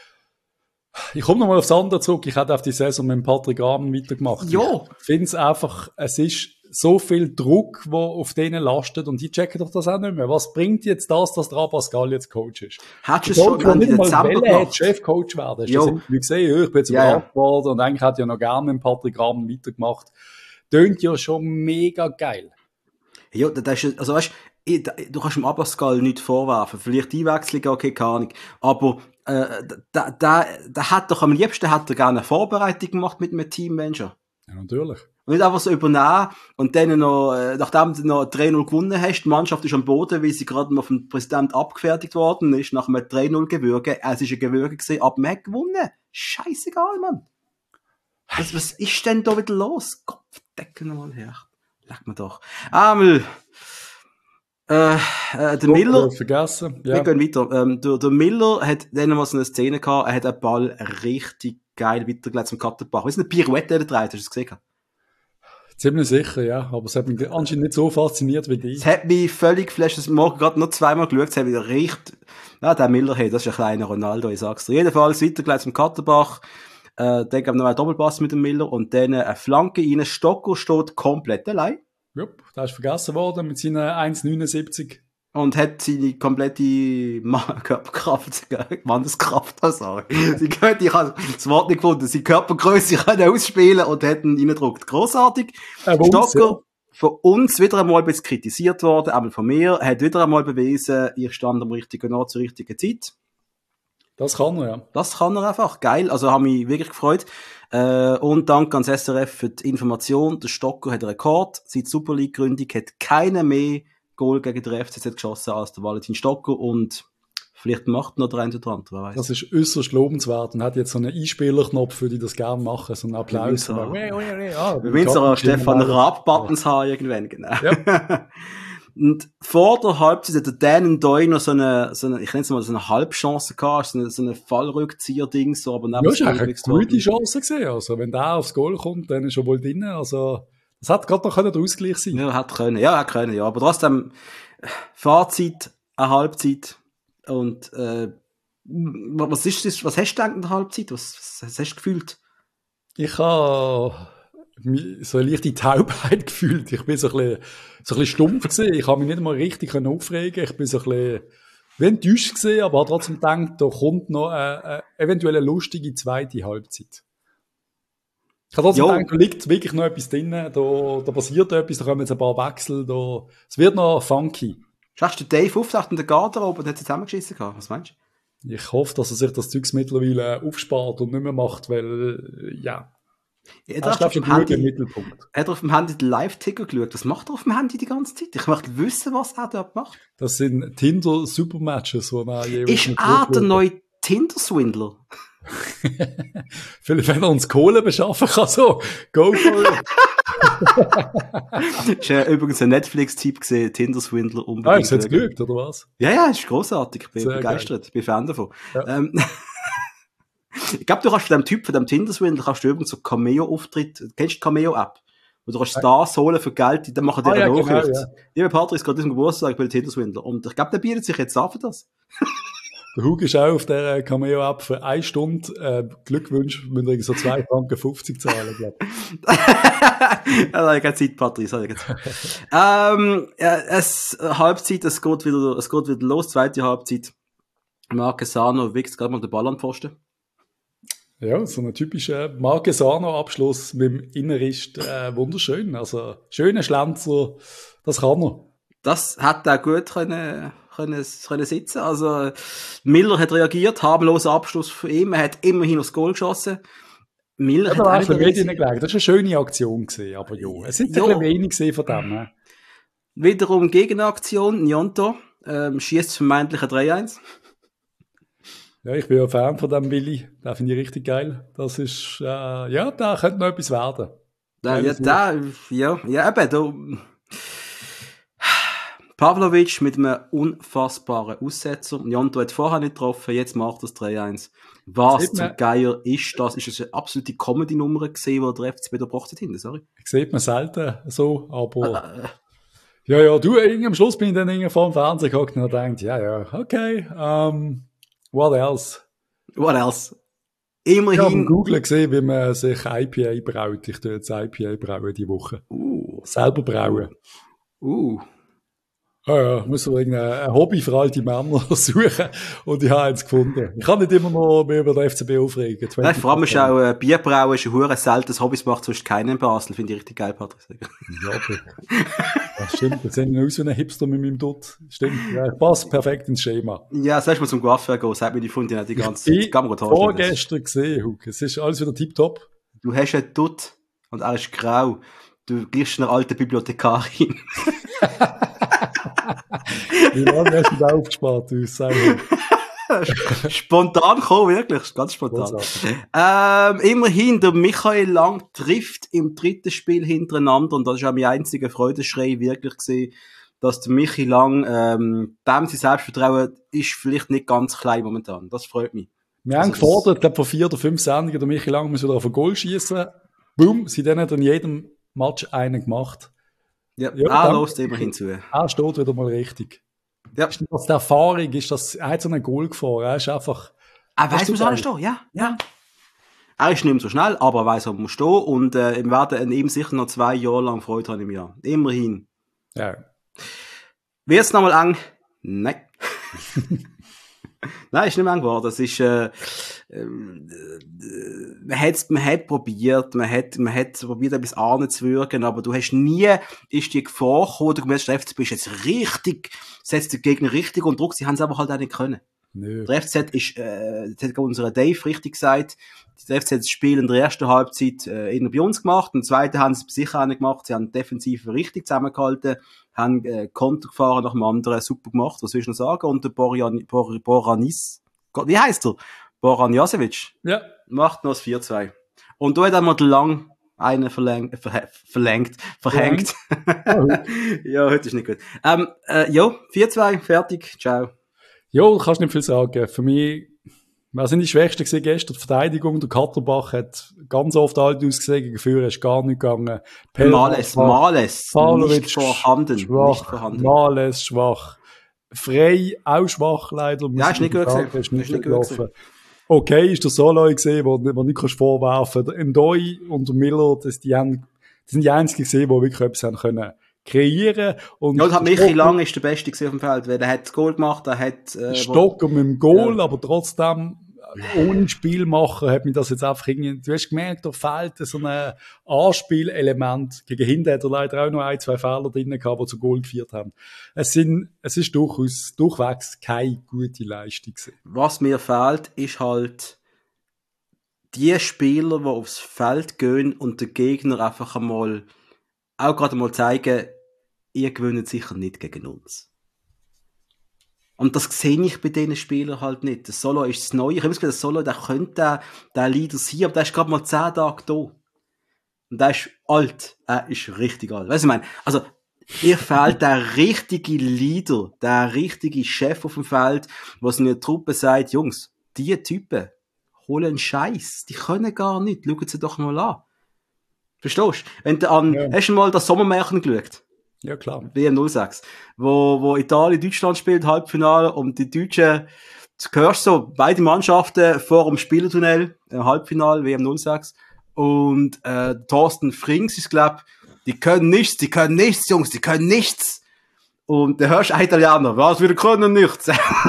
ich komme nochmal aufs andere zurück. Ich hätte auf die Saison mit Patrick Rahmen weitergemacht. Ja. Ich finde es einfach, es ist so viel Druck, der auf denen lastet und die checken doch das auch nicht mehr. Was bringt jetzt das, dass der Abascal jetzt Coach ist? Hättest du es schon nicht mal Welle Chefcoach werden? Hast du das gesehen? Ich bin jetzt ja, überrascht worden und eigentlich hätte ich ja noch gerne mit Patrick Rahmen weitergemacht. Tönt ja schon mega geil. Ja, das ist, also weißt du, kannst dem Abascal nichts vorwerfen. Vielleicht die Einwechslung, okay, keine Ahnung. Aber äh, da, da, da hat doch am liebsten hat er gerne eine Vorbereitung gemacht mit einem Teammanager. Ja, natürlich. Und nicht einfach so übernehmen und dann noch, äh, nachdem du noch drei null gewonnen hast, die Mannschaft ist am Boden, weil sie gerade noch vom Präsident abgefertigt worden ist, nach einem drei null Gewürge. Es ist ein Gewürge gewesen, aber man hat gewonnen. Scheißegal, Mann. Was, was ist denn da wieder los? Gott, verdecken mal her. Leg mir doch. Einmal, äh, äh, der oh, Miller. Vergessen. Ja. Wir gehen weiter. Ähm, der, der Miller hat dann mal so eine Szene gehabt, er hat einen Ball richtig geil weitergelegt zum Kattenbach. Wie ist eine Pirouette, der dreht, hast du es gesehen? Ziemlich sicher, ja. Aber es hat mich anscheinend nicht so fasziniert wie dich. Es hat mich völlig geflasht. Ich habe morgen gerade noch zweimal geschaut, es hat wieder richtig, ja, der Miller, hey, das ist ein kleiner Ronaldo, ich sag's dir. Jedenfalls weitergelegt zum Kattenbach. Äh, dann gab es noch einen Doppelpass mit dem Miller und dann eine Flanke rein. Stocker steht komplett allein. Ja, der ist vergessen worden mit seinen eins neunundsiebzig. Und hat seine komplette Körperkraft, Manneskraft, also. Sie könnte, ich habe das Wort nicht gefunden, seine Körpergröße können ausspielen und hat ihn reingedrückt. Grossartig. Äh, Stocker, ja. Von uns wieder einmal ein bisschen kritisiert worden, aber von mir, hat wieder einmal bewiesen, ich stand am richtigen Ort zur richtigen Zeit. Das kann er, ja. Das kann er einfach. Geil. Also, habe mich wirklich gefreut. Äh, und danke ans S R F für die Information. Der Stocker hat einen Rekord. Seit Super League-Gründung hat keiner mehr Goal gegen den F C Z geschossen als der Valentin Stocker. Und vielleicht macht noch der eine oder andere, wer weiß. Das ist äußerst lobenswert und hat jetzt so einen Einspielerknopf, für die das gerne machen. So einen Applaus. Wir müssen so Stefan Raab-Buttons haben irgendwann, genau. Ja. Und vor der Halbzeit hat der Dan Doy noch so eine, so eine, ich nenne es mal so eine Halbchance gehabt, so eine, so eine Fallrückzieher-Ding, so, aber Ja, ist eigentlich eine gute Chance gesehen. Also, wenn der aufs Goal kommt, dann ist er wohl drin. Also, das hat gerade noch der Ausgleich sein. Ja, hat können. Ja, hat können, ja. Aber trotzdem, Fazit, eine Halbzeit. Und, äh, was ist das, was hast du gedacht in der Halbzeit? Was, was, was hast du gefühlt? Ich habe so eine leichte Taubheit gefühlt. Ich bin so ein bisschen, so ein bisschen stumpf gewesen. Ich habe mich nicht mal richtig aufregen. Ich bin so ein bisschen wie enttäuscht gewesen, aber habe trotzdem gedacht, da kommt noch eine, eine eventuell eine lustige zweite Halbzeit. Ich habe trotzdem gedacht, da liegt wirklich noch etwas drin, da, da passiert etwas, da kommen jetzt ein paar Wechsel, da, es wird noch funky. Hast du Dave aufgedacht in der Garderobe und hat sie zusammengeschissen gehabt? Was meinst du? Ich hoffe, dass er sich das Zeugs mittlerweile aufspart und nicht mehr macht, weil, ja. Ja, er, auf dem Handy, Mittelpunkt. Hat er auf dem Handy den Live-Ticker geschaut? Was macht er auf dem Handy die ganze Zeit? Ich möchte wissen, was er dort macht. Das sind Tinder-Supermatches, wo er jeweils Ist er der neue Tinder-Swindler? Vielleicht, wenn er uns Kohle beschaffen kann, so, go for it. Das war übrigens ein Netflix-Tipp gesehen, Tinder-Swindler unbedingt. Ah, ist jetzt gelügt, oder was? Ja, ja, ist grossartig. Ich bin Sehr begeistert. Ich bin Fan davon. Ja. Ähm, ich glaube, du kannst von dem Typ, von dem Tinder-Swindler, kannst du übrigens so Cameo-Auftritt, kennst du die Cameo-App? Wo du kannst Stars holen für Geld, dann machen die ah, ja, genau, ja. Lieber Patrick, gerade diesem Geburtstag, ich bin Tinder-Swindler. Und ich glaube, der bietet sich jetzt an für das. Der Hug ist auch auf der Cameo-App für eine Stunde, äh, Glückwunsch, müssen wir so zwei Franken fünfzig zahlen, glaube ich. Ja, da habe ich keine Zeit, Patrick, das habe ich keine Zeit. ähm, ja, es, Halbzeit, es geht wieder, es geht wieder los, zweite Halbzeit. Marquesano wächst gerade mal den Ball an den Pfosten. Ja, so ein typischer Marquesano-Abschluss mit dem Innerist, äh, wunderschön. Also, schöner Schlenzer, das kann er. Das hat er gut können, können, können sitzen. Also, Miller hat reagiert, harmloser Abschluss für ihn. Er hat immerhin aufs Goal geschossen. Miller ja, hat auch nicht gelegt. Das war eine schöne Aktion gewesen, aber ja, es sind ein bisschen wenig gesehen von dem. Ne? Wiederum Gegenaktion, Njonto, ähm, schießt vermeintlich ein drei eins. Ja, ich bin ja Fan von dem Willi. Den finde ich richtig geil. Das ist, äh, ja, da könnte noch etwas werden. Da, ja, da, ja, ja, eben, da. Pavlovic mit einem unfassbaren Aussetzer. Njonto hat vorher nicht getroffen, jetzt macht das drei eins. Was zum Geier ist das? Ist das eine absolute Comedy-Nummer gesehen, die der F C B da gebracht hat hinten, sorry? Sieht man selten so, aber. Äh, äh. Ja, ja, du, am Schluss bin ich dann irgendwie vor dem Fernseher gehockt und habe gedacht, ja, ja, okay, ähm, what else? What else? Immerhin. Ich habe auf Google gesehen, wie man sich I P A braut. Ich tue jetzt I P A brauen die Woche. Uh. Selber brauen. Uh. Ja, ja, ich muss so ein Hobby für alte Männer suchen und ich habe eins gefunden. Ich kann nicht immer noch mehr über den F C B aufregen. Nein, vor allem ist auch äh, Bierbrauen ist ein hure seltenes Hobby, das macht sonst keinen in Basel. Finde ich richtig geil, Patrick. Ja, aber das stimmt. Jetzt sehe ich aus wie ein Hipster mit meinem Dutt. Stimmt, ja, passt perfekt ins Schema. Ja, soll ich mal zum Coiffeur gehen, sagt mir die Fundin die ganze Zeit. Ich habe vorgestern gesehen, Huck. Es ist alles wieder tipptopp. Du hast einen Dutt und er ist grau. Du gleichst einer alten Bibliothekarin. Wie lange hast du da aufgespart, du Sauer? Spontan gekommen, wirklich, ganz spontan. Ähm, immerhin, der Michael Lang trifft im dritten Spiel hintereinander und das ist auch mein einziger Freudenschrei wirklich gesehen, dass der Michael Lang, ähm, dem sein Selbstvertrauen ist vielleicht nicht ganz klein momentan. Das freut mich. Wir also haben gefordert, ich glaube vor vier oder fünf Sendungen, der Michael Lang muss wieder auf ein Goal schießen. Boom, sie dann hat in jedem Match einen gemacht. Ja, ja er lässt immerhin zu. Er steht wieder mal richtig. Ja. Ist das die Erfahrung, ist das, er hat so einen Goal gefahren, er ist einfach... Er weiss, was er stehen, ja, ja. Er ist nicht mehr so schnell, aber er weiss, wo er muss stehen und äh, wir werden an ihm sicher noch zwei Jahre lang Freude haben im Jahr. Immerhin. Ja. Wird es nochmal eng? Nein. Nein, ist nicht mehr eng geworden. Das ist, äh, äh, man hat, man hat probiert, man hat, man hat probiert, etwas anzuwirken, aber du hast nie, ist die Gefahr gekommen, du merkst, der F C B ist jetzt richtig, setzt den Gegner richtig unter Druck, sie haben es aber halt auch nicht können. Nö. Der F C Z ist, äh, das hat unser Dave richtig gesagt, der F C Z das Spiel in der ersten Halbzeit, äh, eher bei uns gemacht, in der zweiten haben sie es sicher auch nicht gemacht, sie haben defensiv richtig zusammengehalten, haben äh, Konter gefahren nach dem anderen, super gemacht, was willst du noch sagen? Und der Borjan, Bor, Boranis, wie heisst er? Boran Jasevic. Ja. Macht noch das vier zwei. Und da hat einmal der Lang einen verläng- ver- verlängert, verhängt. Ja, heute ist nicht gut. Ähm, äh, ja, vier zwei, fertig, ciao. Ja, du kannst nicht viel sagen. Für mich, wer sind die Schwächsten gewesen gestern? Die Verteidigung, der Katterbach hat ganz oft alt ausgesehen, gegen Führer ist gar nicht gegangen. Males, Males, Pavlovic nicht vorhanden, schwach, nicht vorhanden. Males schwach. Frey auch schwach, leider. Ja, ist nicht gut sagen, gewesen. ist nicht, Ist nicht gut gelaufen. gewesen. Okay, ist der Soloy gesehen, wo, wo nicht kannst vorwerfen. Der Ndoi und der Miller, das, die, haben, die sind die einzigen gesehen, die wirklich etwas haben können kreieren. Und ja, und hat Michi Lang ist der Beste gewesen auf dem Feld, weil er hat das Goal gemacht, er hat, äh, Stocker mit dem Goal, Ja. aber trotzdem, ohne Spiel machen, hat mich das jetzt einfach irgendwie, du hast gemerkt, da fehlt so ein Anspielelement. Gegen hinten hat er leider auch noch ein, zwei Fehler drin gehabt, die zu Goal geführt haben. Es sind, es ist durchaus, durchwegs keine gute Leistung gewesen. Was mir fehlt, ist halt die Spieler, die aufs Feld gehen und den Gegner einfach einmal, auch gerade mal zeigen, ihr gewinnt sicher nicht gegen uns. Und das sehe ich bei diesen Spielern halt nicht. Der Solo ist das Neue. Ich habe das Gefühl, der Solo, der könnte der, der Leader sein, aber der ist gerade mal zehn Tage da. Und der ist alt. Er ist richtig alt. Weißt du, ich meine, also, ihr fehlt der richtige Leader, der richtige Chef auf dem Feld, der seiner Truppe sagt, Jungs, die Typen holen Scheiß. Die können gar nicht. Schauen sie doch mal an. Verstehst du? Wenn du an, Ja. hast du mal das Sommermärchen geschaut? Ja, klar. W M null sechs, wo, wo Italien Deutschland spielt, Halbfinale, und die Deutschen, du hörst so, beide Mannschaften vor dem Spielertunnel, äh, Halbfinale, W M null sechs, und äh, Thorsten Frings ist, glaub, die können nichts, die können nichts, Jungs, die können nichts. Und da hörst du einen Italiener, was, wir können nichts.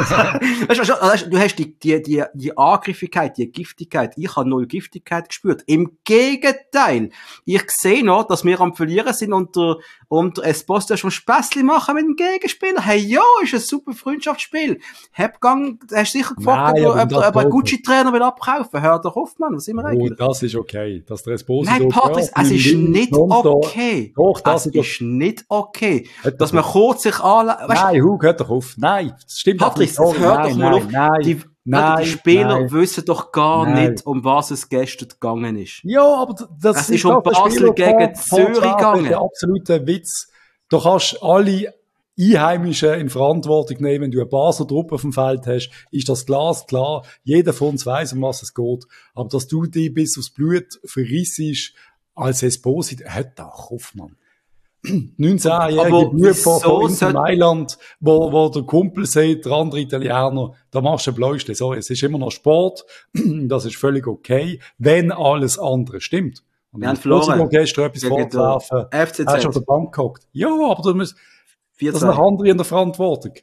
Weißt du, also, du hast die, die, die, die Angriffigkeit, die Giftigkeit. Ich habe null Giftigkeit gespürt. Im Gegenteil. Ich sehe noch, dass wir am Verlieren sind und der, und der Esposito schon Späßli machen mit dem Gegenspieler. Hey, jo, ist ein super Freundschaftsspiel. Hab gang, hast sicher gefragt, Nein, ob, aber ob, das ob ein geht Gucci-Trainer will abkaufen. Hör doch auf, Mann, was sind wir Oh, eigentlich? das ist okay. Dass der Esposito... Nein, Patrice, es ist nicht okay. Doch, das es ist ist nicht okay. Hat Dass doch- man kurz sich anlegt. Nein, Hug, hört doch auf. Nein, das stimmt Patrice, einfach nicht. hör Nein, doch mal nein, auf. Nein, die, nein, die Spieler nein. wissen doch gar Nein. nicht, um was es gestern gegangen ist. Ja, aber d- das Es ist um doch der Basel Spieler gegen vor- Zürich vorzuwerfen, gegangen. ist der absolute Witz. Du kannst alle Einheimischen in Verantwortung nehmen. Wenn du eine Basler Truppe auf dem Feld hast, ist das glasklar. Jeder von uns weiss, um was es geht. Aber dass du dich bis aufs Blut verrissest als Esposito, hört doch auf, Mann. neunzehnjährige Aber Bub von, wieso von Inter sollte- Mailand, wo, wo der Kumpel sagt, der andere Italiener, da machst du den Blausten. Sorry, es ist immer noch Sport. Das ist völlig okay, wenn alles andere stimmt. Und Wir haben wenn verloren. du gestern etwas Gegen den vorzuwerfen, F C Z. hast du auf der Bank gehockt. Ja, aber du musst, vier das sind noch zwei. andere in der Verantwortung.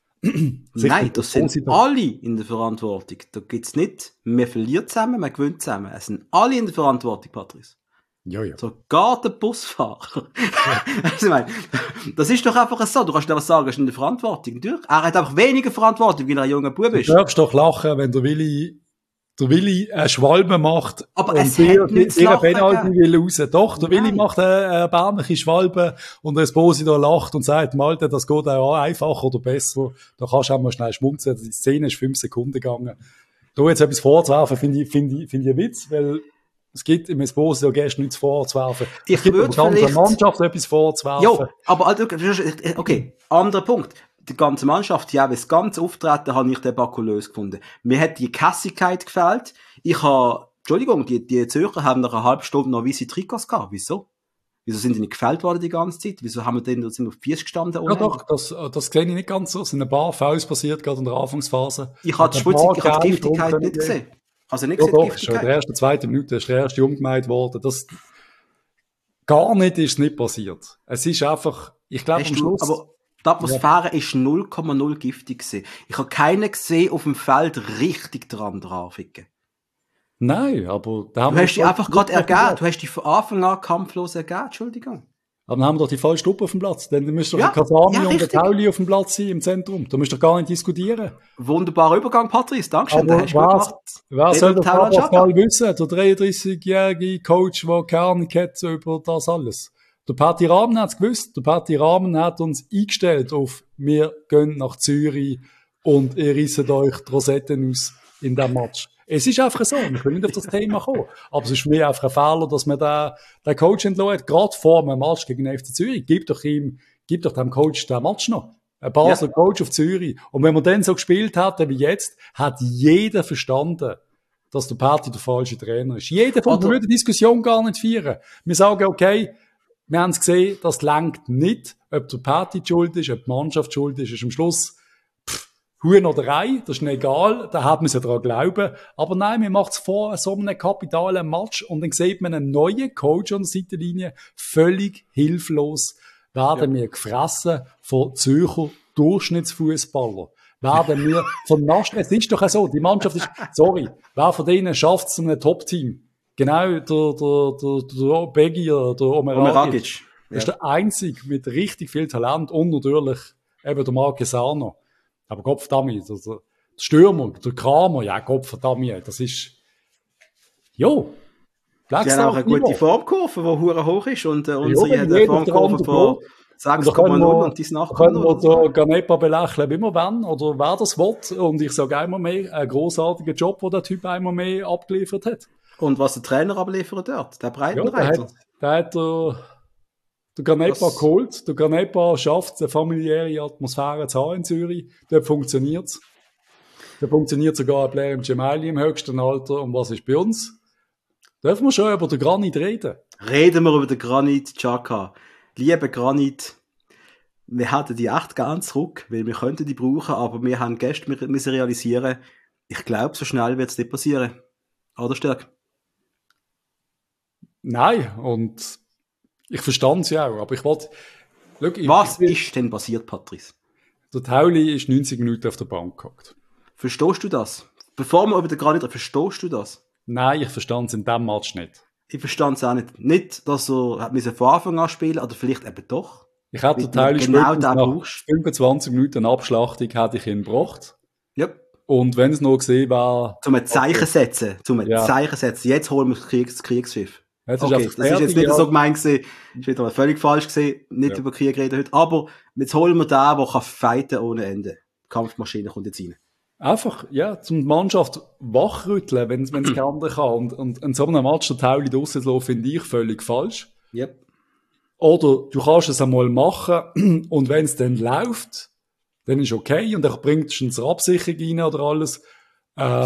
Nein, das sind Esposito. alle in der Verantwortung. Da gibt's nicht, wir verlieren zusammen, wir gewinnen zusammen. Es sind alle in der Verantwortung, Patrice. Ja, ja. Sogar der Busfahrer. Also, ich meine, das ist doch einfach so. Du kannst einfach sagen, er ist in der Verantwortung. Natürlich. Er hat einfach weniger Verantwortung, weil er ein junger Bub Du ist. darfst doch lachen, wenn der Willi, der Willi eine Schwalbe macht. Aber und es dir, hat nichts dir zu ein lachen Penalty will raus. Doch, der Willi Nein. macht eine, eine erbärmliche Schwalbe und der Esposito lacht und sagt, Malte, das geht auch einfacher oder besser. Da kannst du auch mal schnell schmunzeln. Die Szene ist fünf Sekunden gegangen. Da jetzt etwas vorzuwerfen, finde ich, finde ich, finde ich ein Witz, weil es gibt im Esposito gestern nichts vorzuwerfen. Ich es gibt würde der ganzen vielleicht- Mannschaft etwas vorzuwerfen. Jo, aber also, okay, anderer Punkt. Die ganze Mannschaft, ja, das ganze Auftreten habe ich debakulös gefunden. Mir hat die Kässigkeit gefehlt. Ich habe, Entschuldigung, die, die Zürcher haben nach einer halben Stunde noch weiße Trikots gehabt. Wieso? Wieso sind die nicht gefällt worden die ganze Zeit? Wieso haben wir denn, sind wir auf Fies gestanden? Ja doch, das, das sehe ich nicht ganz so. Es sind ein paar Fouls passiert, gerade in der Anfangsphase. Ich habe die, Ein paar Schmutzig, ich habe die gelbe Giftigkeit Punkte nicht gesehen. Also nicht Ja gesehen, die doch, schon in der Giftigkeit. ersten, zweiten Minute ist der erste umgemeint worden. Das, gar nicht ist nicht passiert. Es ist einfach, ich glaube am Hast du, Schluss, aber die Atmosphäre ist null Komma null giftig gewesen. Ich habe keinen gesehen auf dem Feld richtig dran draufhicken. nein, aber da haben Du wir hast dich doch- einfach gerade ergeben. Du hast dich von Anfang an kampflos ergeben. Entschuldigung. Aber dann haben wir doch die falsche Truppe auf dem Platz. Dann müsste doch Ja, der Kasami ja, und der richtig. Pauli auf dem Platz sein im Zentrum. Da müsst ihr gar nicht diskutieren. Wunderbarer Übergang, Patrice. Dankeschön. Aber Den hast du gut was, gemacht. wer Den soll das Thailand Pascal wissen? Der dreiunddreißigjährige Coach, der keine Ahnung hat über das alles. Der Patti Rahmen hat es gewusst. Der Patti Rahmen hat uns eingestellt auf, wir gehen nach Zürich und ihr risset euch die Rosetten aus in diesem Match. Es ist einfach so, wir können nicht auf das Thema kommen. Aber es ist für mich einfach ein Fehler, dass man den, den Coach entlassen hat, gerade vor einem Match gegen den F C Zürich. Gib doch ihm, gib doch dem Coach den Match noch. Ein Basler ja. Coach auf Zürich. Und wenn man dann so gespielt hat, wie jetzt, hat jeder verstanden, dass der Party der falsche Trainer ist. Jeder von uns würde die Diskussion gar nicht führen. Wir sagen, okay, wir haben es gesehen, das lenkt nicht, ob der Party schuld ist, ob die Mannschaft schuld ist, ist am Schluss pff, Huhn oder Ei, das ist nicht egal, da hat man ja daran glauben. Aber nein, wir machen es vor so einem kapitalen Match und dann sieht man einen neuen Coach an der Seitenlinie, völlig hilflos, werden ja. wir gefressen von Zürcher Durchschnittsfußballer. Werden wir vernascht. Es ist doch so, die Mannschaft ist, sorry, wer von denen schafft es zu einem Top-Team? Genau, der, der, der, der Beggi oder der Omeragic. Ja. Ist der einzige mit richtig viel Talent und natürlich eben der Marquesano. Aber Gottverdammt, der, der Stürmer, der Kramer, ja, Gottverdammt, das ist, jo. Die haben auch eine gute Formkurve, die hure hoch ist und äh, unsere ja, hat eine Formkurve von sechs Komma null und die ist acht Komma null. Können wir den Ganepa belächeln, wie wir wollen, oder wer das will. Und ich sage einmal mehr, ein grossartiger Job, den der Typ einmal mehr abgeliefert hat. Und was der Trainer abliefert dort, der Breitenreiter. Ja, der hat, der, hat der, der Ganepa geholt. Der Ganepa schafft es, eine familiäre Atmosphäre zu haben in Zürich. Dort funktioniert es. Dort funktioniert sogar ein Player im Gemelli im höchsten Alter. Und was ist bei uns? Dürfen wir schon über den Granit reden? Reden wir über den Granit Xhaka. Lieber Granit, wir hätten die echt gerne zurück, weil wir könnten die brauchen, aber wir haben gestern müssen realisieren, ich glaube, so schnell wird es nicht passieren. Oder Stärk? Nein, und ich verstand sie auch, aber ich wollte... Was ich, ist denn passiert, Patrice? Der Tauli ist neunzig Minuten auf der Bank gehockt. Verstehst du das? Bevor wir über den Granit reden, verstehst du das? Nein, ich verstand es in diesem Match nicht. Ich verstand es auch nicht. Nicht, dass er von Anfang an spielen oder vielleicht eben doch. Ich hätte den Teil genau nach fünfundzwanzig Minuten Abschlachtung hätte ich ihn gebracht. Yep. Und wenn es noch gesehen war... Zum ein Zeichen setzen. Zum ein ja. Zeichen setzen. Jetzt holen wir das, Kriegs- das Kriegsschiff. Jetzt okay, ist das ist jetzt nicht ja. so gemeint gewesen. Ist wieder völlig falsch gewesen. Nicht ja. über Krieg reden heute. Aber jetzt holen wir den, der kann fighten ohne Ende. Die Kampfmaschine kommt jetzt rein. Einfach, ja, zum die Mannschaft wachrütteln, wenn es kein anderer kann. Und, und in so einem Match der Tauli draussen zu lassen, finde ich völlig falsch. Yep. Oder du kannst es einmal machen und wenn es dann läuft, dann ist okay und dann bringst du eine Absicherung rein oder alles. Äh,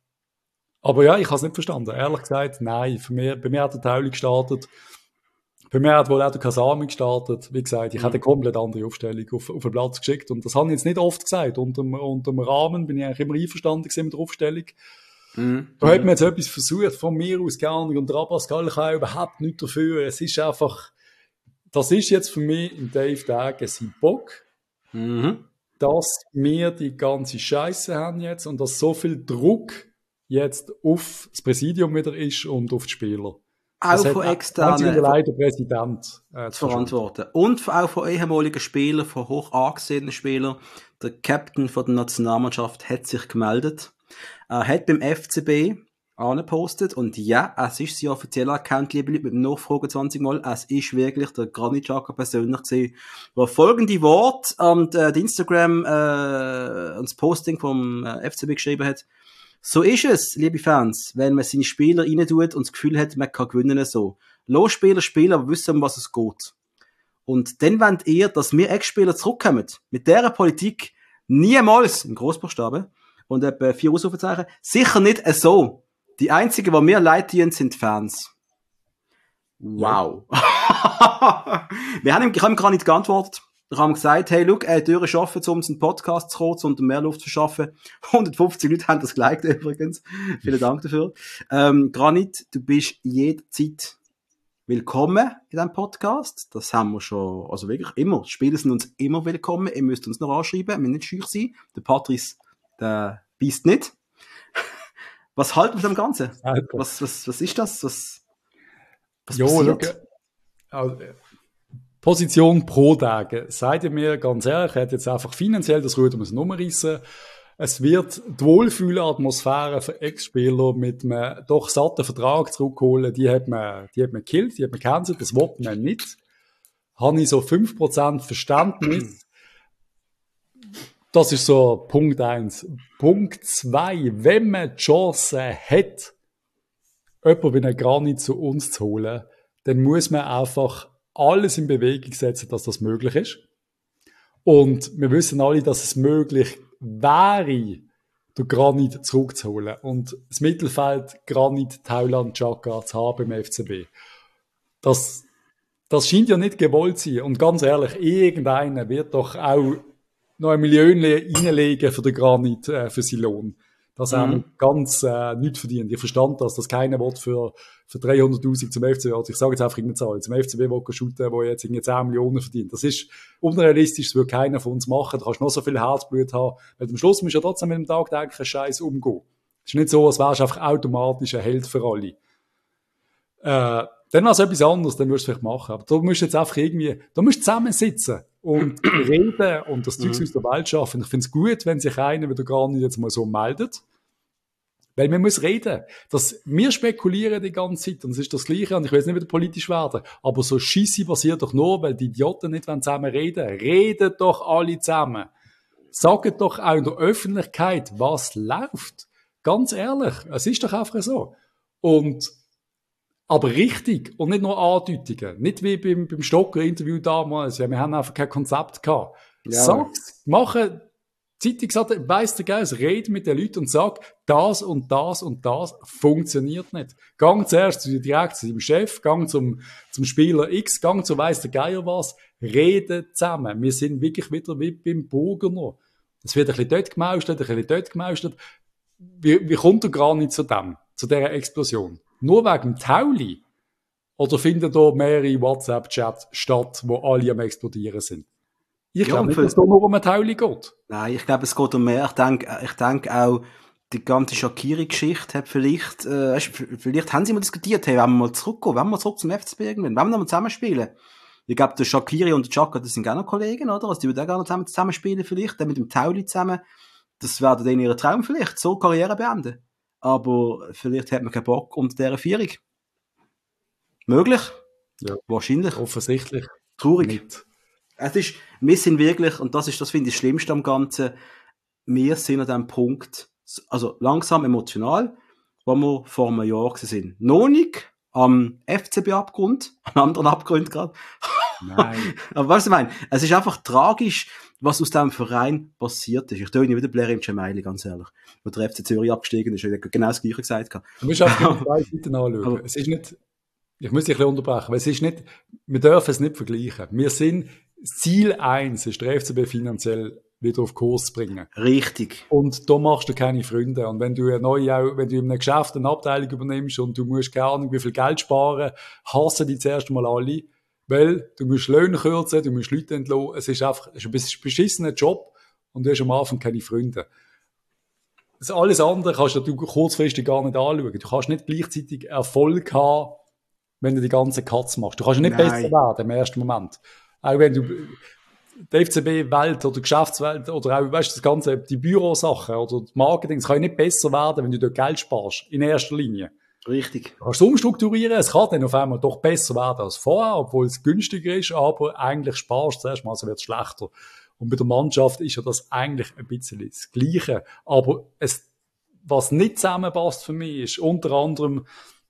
aber ja, ich habe es nicht verstanden. Ehrlich gesagt, nein. Für mich, bei mir hat der Tauli gestartet. Bei mir hat wohl auch der Kasami gestartet. Wie gesagt, ich mhm. hatte eine komplett andere Aufstellung auf, auf den Platz geschickt. Und das habe ich jetzt nicht oft gesagt. Unter, unter dem Rahmen bin ich eigentlich immer einverstanden mit der Aufstellung. Mhm. Da hat man jetzt etwas versucht, von mir aus gar nicht. Und der Abascal kann auch überhaupt nichts dafür. Es ist einfach, das ist jetzt für mich im Dave Dagen sein Bock, mhm. dass wir die ganze Scheiße haben jetzt und dass so viel Druck jetzt auf das Präsidium wieder ist und auf die Spieler. Auch von externen. Leider Präsident äh, zu verantworten. Und auch von ehemaligen Spielern, von hoch angesehenen Spielern. Der Captain von der Nationalmannschaft hat sich gemeldet. Er hat beim F C B angepostet und ja, es ist sein offizieller Account, liebe Leute, mit dem Nachfragen zwanzig Mal. Es ist wirklich der Granit Xhaka persönlich gewesen, der folgende Wort und äh, die Instagram äh, und das Posting vom äh, F C B geschrieben hat. So ist es, liebe Fans, wenn man seine Spieler rein tut und das Gefühl hat, man kann gewinnen so. Los Spieler spielen, aber wissen, um was es geht. Und dann wollt ihr, dass wir Ex-Spieler zurückkommen. Mit dieser Politik niemals, in Grossbuchstaben, und etwa vier Ausrufezeichen, sicher nicht so. Die einzigen, die mir leid tun, sind Fans. Wow. Ja. wir haben ihm, ich habe ihm gar nicht geantwortet. Wir haben gesagt, hey, look, er hat Türen schaffen, um einen Podcast zu kurz und mehr Luft zu schaffen. hundertfünfzig Leute haben das geliked übrigens. Vielen Dank dafür. Ähm, Granit, du bist jederzeit willkommen in diesem Podcast. Das haben wir schon, also wirklich immer. Die Spieler sind uns immer willkommen. Ihr müsst uns noch anschreiben, wir müssen nicht schüch sein. Der Patrice, der beißt nicht. Was halten wir von dem Ganzen? Was, was, was ist das? Was, was jo, passiert? Look, also, Position pro Tage. Seid ihr mir ganz ehrlich, er hat jetzt einfach finanziell das Ruder müssen umreißen. Es wird die Wohlfühlatmosphäre für Ex-Spieler mit einem doch satten Vertrag zurückholen. Die hat man, die hat man gekillt, die hat man gecancelt, das will man nicht. Habe ich so fünf Prozent Verständnis. Das ist so Punkt eins. Punkt zwei, wenn man die Chance hat, jemanden wie einen Granit zu uns zu holen, dann muss man einfach alles in Bewegung setzen, dass das möglich ist. Und wir wissen alle, dass es möglich wäre, den Granit zurückzuholen und das Mittelfeld Granit, Tauland, Xhaka zu haben beim F C B. Das, das scheint ja nicht gewollt zu sein. Und ganz ehrlich, irgendeiner wird doch auch noch ein Million reinlegen für den Granit, äh, für seinen Lohn. Das haben wir ganz äh, nichts verdient. Ich verstand das, dass keiner will für, für dreihunderttausend zum F C B, also ich sage jetzt einfach irgendeine Zahl, zum F C B will shooten, der jetzt irgendwie zehn Millionen verdient. Das ist unrealistisch, das würde keiner von uns machen. Da kannst du noch so viel Herzblut haben, weil am Schluss musst du ja trotzdem mit dem tagtäglichen Scheiß umgehen. Es ist nicht so, als wärst du einfach automatisch ein Held für alle. Äh, dann wäre es etwas anderes, dann würdest du es vielleicht machen. Aber du musst jetzt einfach irgendwie, du musst zusammensitzen und reden und das Zeug aus der Welt schaffen. Ich finde es gut, wenn sich einer wieder gar nicht jetzt mal so meldet. Weil man muss reden. Das, wir spekulieren die ganze Zeit und es ist das Gleiche und ich will jetzt nicht wieder politisch werden, aber so Scheisse passiert doch nur, weil die Idioten nicht zusammen reden. Redet doch alle zusammen. Sagt doch auch in der Öffentlichkeit, was läuft. Ganz ehrlich, es ist doch einfach so. Und aber richtig und nicht nur Andeutungen. Nicht wie beim, beim Stocker-Interview damals. Ja, wir haben einfach kein Konzept gehabt. Ja. Sag's, machen, die Zeitung sagt, weiss der Geist, red mit den Leuten und sag, das und das und das funktioniert nicht. Gang zuerst zu, direkt zu deinem Chef, gang zum, zum Spieler X, gang zu weiss der Geier was, reden zusammen. Wir sind wirklich wieder wie beim Burgener. Es wird ein bisschen dort gemaustet, ein bisschen dort gemaustet. Wie, wie kommt er gar nicht zu dem, zu dieser Explosion? Nur wegen dem Tauli? Oder finden da mehrere WhatsApp-Chats statt, wo alle am Explodieren sind? Ich glaube nicht, dass es nur um einen Tauli geht. Nein, ich glaube, es geht um mehr. Ich denke, ich denke auch, die ganze Shaqiri-Geschichte hat vielleicht, äh, vielleicht haben sie mal diskutiert, hey, wenn wir mal zurückgehen, wenn wir mal zurück zum F C B irgendwann, wenn wir mal zusammenspielen. Ich glaube, der Shaqiri und der Xhaka, das sind auch noch Kollegen, oder? Also, die würden auch gerne zusammen, zusammenspielen vielleicht, dann mit dem Tauli zusammen. Das wäre dann ihr Traum vielleicht, so Karriere beenden. Aber vielleicht hat man keinen Bock unter dieser Vierung. Möglich? Ja. Wahrscheinlich. Offensichtlich. Traurig. Nicht. Es ist, wir sind wirklich, und das ist, das finde ich das Schlimmste am Ganzen, wir sind an dem Punkt, also langsam emotional, wo wir vor einem Jahr sind. Noch nicht am F C B-Abgrund, am anderen Abgrund gerade. Nein. Aber weißt du, ich meine, es ist einfach tragisch, was aus diesem Verein passiert ist. Ich tue nicht wieder Blair im Gemeili, ganz ehrlich. Wo der F C Zürich abgestiegen ist, ich habe genau das Gleiche gesagt. Du musst auch die zwei Seiten anschauen. Aber es ist nicht, ich muss dich ein bisschen unterbrechen, weil es ist nicht, wir dürfen es nicht vergleichen. Wir sind, Ziel eins ist, der F C B finanziell wieder auf Kurs zu bringen. Richtig. Und da machst du keine Freunde. Und wenn du neu auch, wenn du in einem Geschäft eine Abteilung übernimmst und du musst keine Ahnung, wie viel Geld sparen, hassen die zuerst mal alle. Weil du musst Löhne kürzen, du musst Leute entlassen. Es ist einfach es ist ein beschissener Job und du hast am Anfang keine Freunde. Das alles andere kannst du kurzfristig gar nicht anschauen. Du kannst nicht gleichzeitig Erfolg haben, wenn du die ganzen Cuts machst. Du kannst nicht Nein. besser werden im ersten Moment. Auch wenn du die F C B-Welt oder die Geschäftswelt oder auch, weißt du, das Ganze, die Bürosachen oder das Marketing, das kann nicht besser werden, wenn du dort Geld sparst, in erster Linie. Richtig. Du kannst es umstrukturieren, es kann dann auf einmal doch besser werden als vorher, obwohl es günstiger ist, aber eigentlich sparst du zuerst mal, also wird es schlechter. Und bei der Mannschaft ist ja das eigentlich ein bisschen das Gleiche. Aber es, was nicht zusammenpasst für mich, ist unter anderem,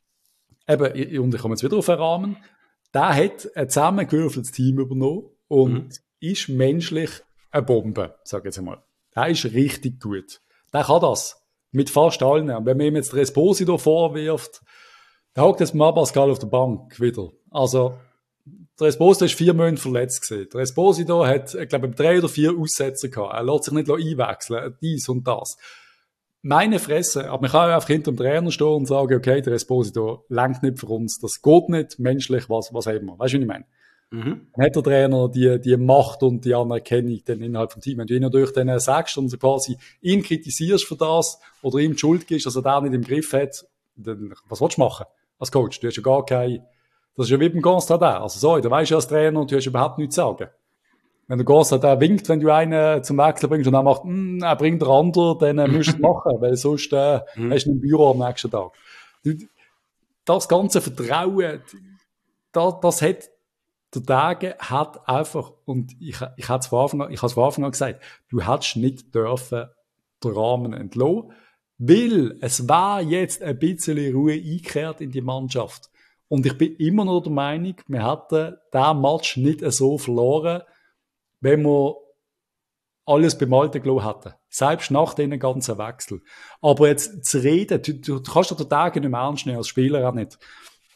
eben, und ich komme jetzt wieder auf den Rahmen, der hat ein zusammengewürfeltes Team übernommen und mhm. ist menschlich eine Bombe, sage ich jetzt einmal. Der ist richtig gut. Der kann das. Mit fast allen. Und wenn man ihm jetzt den Esposito vorwirft, dann hockt jetzt mal Pascal auf der Bank wieder. Also, der Esposito ist vier Monate verletzt gewesen. Der Esposito hat, ich glaube, drei oder vier Aussätze gehabt. Er lässt sich nicht einwechseln. Dies und das. Meine Fresse. Aber man kann ja einfach hinter dem Trainer stehen und sagen, okay, der Esposito lenkt nicht für uns. Das geht nicht. Menschlich, was, was haben wir? Weißt du, was ich meine? Mhm. Dann hat der Trainer die, die Macht und die Anerkennung dann innerhalb vom Team. Wenn du ihn natürlich dann sagst und so quasi ihn kritisierst für das oder ihm die Schuld gibst, dass er den nicht im Griff hat, dann, was willst du machen als Coach? Du hast ja gar keine, das ist ja wie beim Gonstadin. Also sorry, da weisst du als Trainer und du hast überhaupt nichts zu sagen. Wenn der Gonstadin winkt, wenn du einen zum Wechsel bringst und er macht, mm, er bringt der andere, dann äh, musst du es machen, weil sonst äh, mhm. hast du ihn im Büro am nächsten Tag. Das ganze Vertrauen, das, das hat der Tage hat einfach, und ich, ich habe es von Anfang an, ich habe es von Anfang an gesagt, du hättest nicht dürfen den Rahmen entlassen, weil es war jetzt ein bisschen Ruhe eingekehrt in die Mannschaft. Und ich bin immer noch der Meinung, wir hätten diesen Match nicht so verloren, wenn wir alles beim Alten gelassen hätten. Selbst nach diesen ganzen Wechsel. Aber jetzt zu reden, du, du kannst doch den Tag nicht mehr ernst nehmen, als Spieler auch nicht.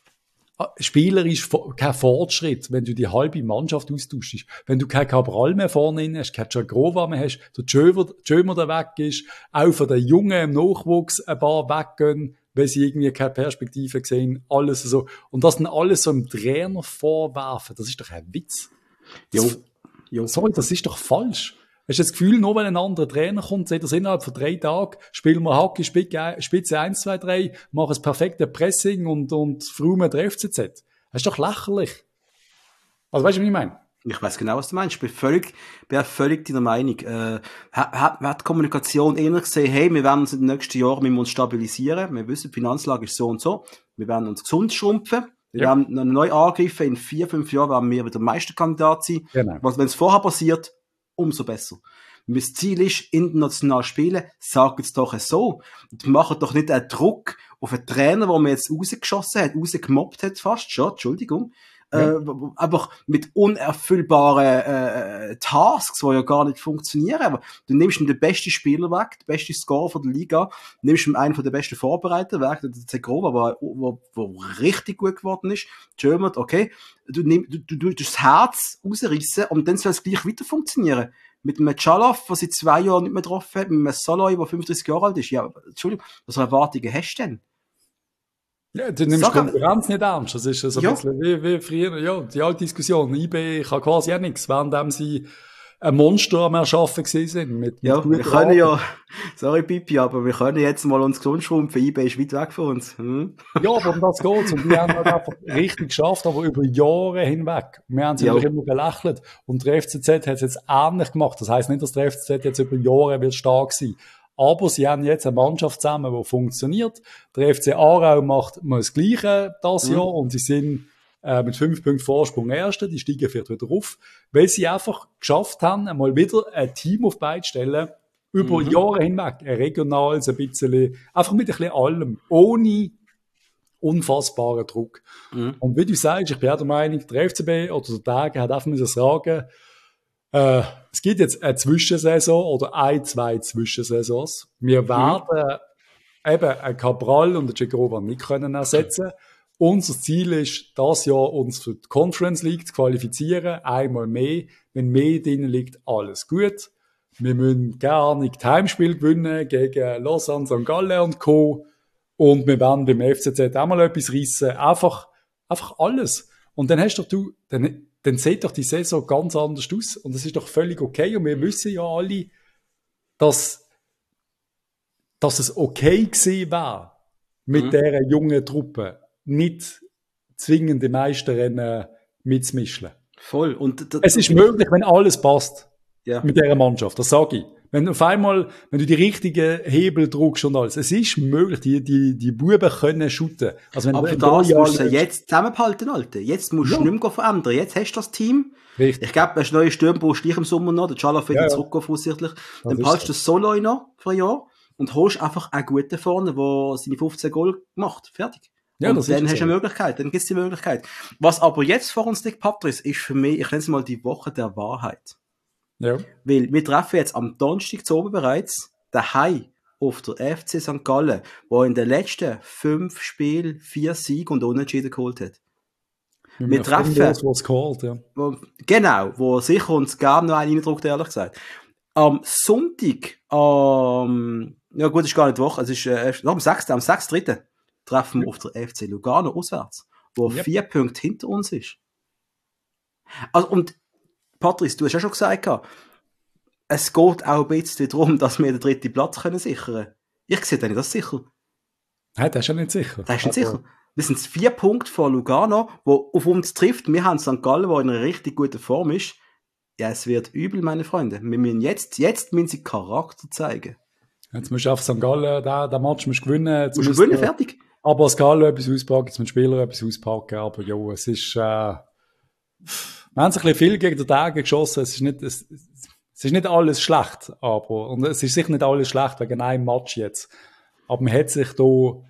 Spieler ist kein Fortschritt, wenn du die halbe Mannschaft austauschst. Wenn du kein Cabral mehr vorne hast, kein Jagrova mehr hast, der Jömer der weg ist, auch von den Jungen im Nachwuchs ein paar weggehen, weil sie irgendwie keine Perspektive sehen, alles so. Und das dann alles so im Trainer vorwerfen, das ist doch ein Witz. Jo. Jo. Sorry, das ist doch falsch. Hast du das Gefühl, nur wenn ein anderer Trainer kommt, sagt er innerhalb von drei Tagen, spielen wir Hockey, Spitze eins, zwei, drei, machen das perfekte Pressing und, und frumen der F C Z. Das ist doch lächerlich. Also weißt du, was ich meine? Ich weiss genau, was du meinst. Ich bin völlig, bin völlig deiner Meinung. Äh, hat, hat, hat die Kommunikation eher gesehen, hey, wir werden uns in den nächsten Jahren, wir müssen uns stabilisieren. Wir wissen, die Finanzlage ist so und so. Wir werden uns gesund schrumpfen. Wir Ja. werden neu angreifen. In vier, fünf Jahren werden wir wieder Meisterkandidat sein. Genau. Was, wenn es vorher passiert, umso besser. Mein Ziel ist, international spielen, sagt es doch so. Und macht doch nicht einen Druck auf einen Trainer, den man jetzt rausgeschossen hat, rausgemobbt hat fast schon, Entschuldigung. Ja. Äh, einfach mit unerfüllbaren äh, Tasks, die ja gar nicht funktionieren. Aber du nimmst ihm den besten Spieler weg, den besten Scorer von der Liga, nimmst ihm einen von den besten Vorbereiter weg, der Zegrova, der richtig gut geworden ist, German, okay. Du nimmst, du, du, du das Herz rausrissen und dann soll es gleich weiter funktionieren. Mit einem Tschalow, der seit zwei Jahren nicht mehr getroffen hat, mit einem Soloy, der fünfunddreißig Jahre alt ist. Ja, Entschuldigung, was für Erwartungen hast du denn? Ja, du nimmst Sag- Konkurrenz nicht ernst. Das ist so ein Ja. bisschen wie, wie früher, ja, die alte Diskussion. I B kann quasi auch nichts, während sie ein Monster am Erschaffen gewesen sind. Mit, mit Ja, wir guter können ja, Arbeit. sorry Pipi, aber wir können jetzt mal uns gesund schrumpfen. eBay ist weit weg von uns. Hm? Ja, aber um das geht's. Und wir haben halt einfach richtig geschafft, aber über Jahre hinweg. Wir haben sie Ja. natürlich immer belächelt. Und der F C Z hat es jetzt ähnlich gemacht. Das heisst nicht, dass der F C Z jetzt über Jahre wird stark sein. Aber sie haben jetzt eine Mannschaft zusammen, die funktioniert. Der F C Aarau macht mal das Gleiche das Mhm. Jahr und sie sind äh, mit fünf Punkten Vorsprung Erster. Die steigen vielleicht wieder auf, weil sie einfach geschafft haben, einmal wieder ein Team auf beide Stellen über Mhm. Jahre hinweg, ein regionales, ein bisschen, einfach mit ein bisschen allem, ohne unfassbaren Druck. Mhm. Und wie du sagst, ich bin auch der Meinung, der F C B oder der Tage hat einfach müssen sagen, äh, es gibt jetzt eine Zwischensaison oder ein, zwei Zwischensaisons. Wir werden eben ein Cabral und ein Cegrova nicht können ersetzen. Unser Ziel ist, das Jahr uns für die Conference League zu qualifizieren, einmal mehr. Wenn mehr drin liegt, alles gut. Wir müssen gerne die Heimspiel gewinnen gegen Lausanne, Sankt Gallen und Co. Und wir werden beim F C Z auch mal etwas reissen. Einfach, einfach alles. Und dann hast doch du, dann, dann sieht doch die Saison ganz anders aus. Und das ist doch völlig okay. Und wir wissen ja alle, dass, dass es okay gewesen wäre, mit Mhm. dieser jungen Truppe nicht zwingend die Meisterrennen mitzumischen. Voll. Und d- Es ist möglich, wenn alles passt Ja. mit dieser Mannschaft, das sage ich. Wenn auf einmal, wenn du die richtigen Hebel drückst und alles, es ist möglich, die, die, die Buben können shooten. Also wenn Aber du für das Jahr musst du jetzt zusammenhalten, Alter. Jetzt musst du Ja. nicht mehr verändern. Jetzt hast du das Team. Richtig. Ich glaube, hast neue Stürmer brauchst du gleich im Sommer noch. Der Chalaf wird Ja, ja, ja. zurückgehen, voraussichtlich. Dann ist behaltest so. du Soloy noch für ein Jahr und holst einfach einen guten vorne, der seine fünfzehn Goal macht. Fertig. Ja, und das dann ist hast du so. eine Möglichkeit. Dann gibt es die Möglichkeit. Was aber jetzt vor uns liegt, Patrice, ist für mich, ich nenne es mal die Woche der Wahrheit. Ja. Weil wir treffen jetzt am Donnerstag zu oben bereits daheim auf der F C Sankt Gallen, der in den letzten fünf Spielen vier Siege und Unentschieden geholt hat. Mit Wir einem treffen- Friend, was geholt, ja. Wo, genau, wo sicher uns gerne noch einen reindruckt, ehrlich gesagt. Am Sonntag, ähm, ja gut, ist gar nicht die Woche, es ist äh, noch am sechsten am sechsten dritten treffen wir auf der F C Lugano auswärts, wo Yep. vier Punkte hinter uns ist. Also, und Patrice, du hast ja schon gesagt, gehabt, es geht auch ein bisschen darum, dass wir den dritten Platz können sichern können. Ich sehe da nicht das sicher. Nein, das ist ja nicht sicher. Das ist nicht Also, sicher. Wir sind vier Punkte vor Lugano, wo auf uns trifft. Wir haben Sankt Gallen, der in einer richtig guten Form ist. Ja, es wird übel, meine Freunde. Wir müssen jetzt, jetzt müssen sie Charakter zeigen. Jetzt musst du auf Sankt Gallen, den, den Match musst du gewinnen. Jetzt Du musst musst gewinnen, du- fertig. Aber es kann etwas auspacken, jetzt müssen Spieler etwas auspacken. Aber ja, es ist, äh, wir haben sich ein bisschen viel gegen den Tag geschossen. Es ist nicht, es, es ist nicht alles schlecht, aber, und es ist sicher nicht alles schlecht wegen einem Match jetzt. Aber man hat sich da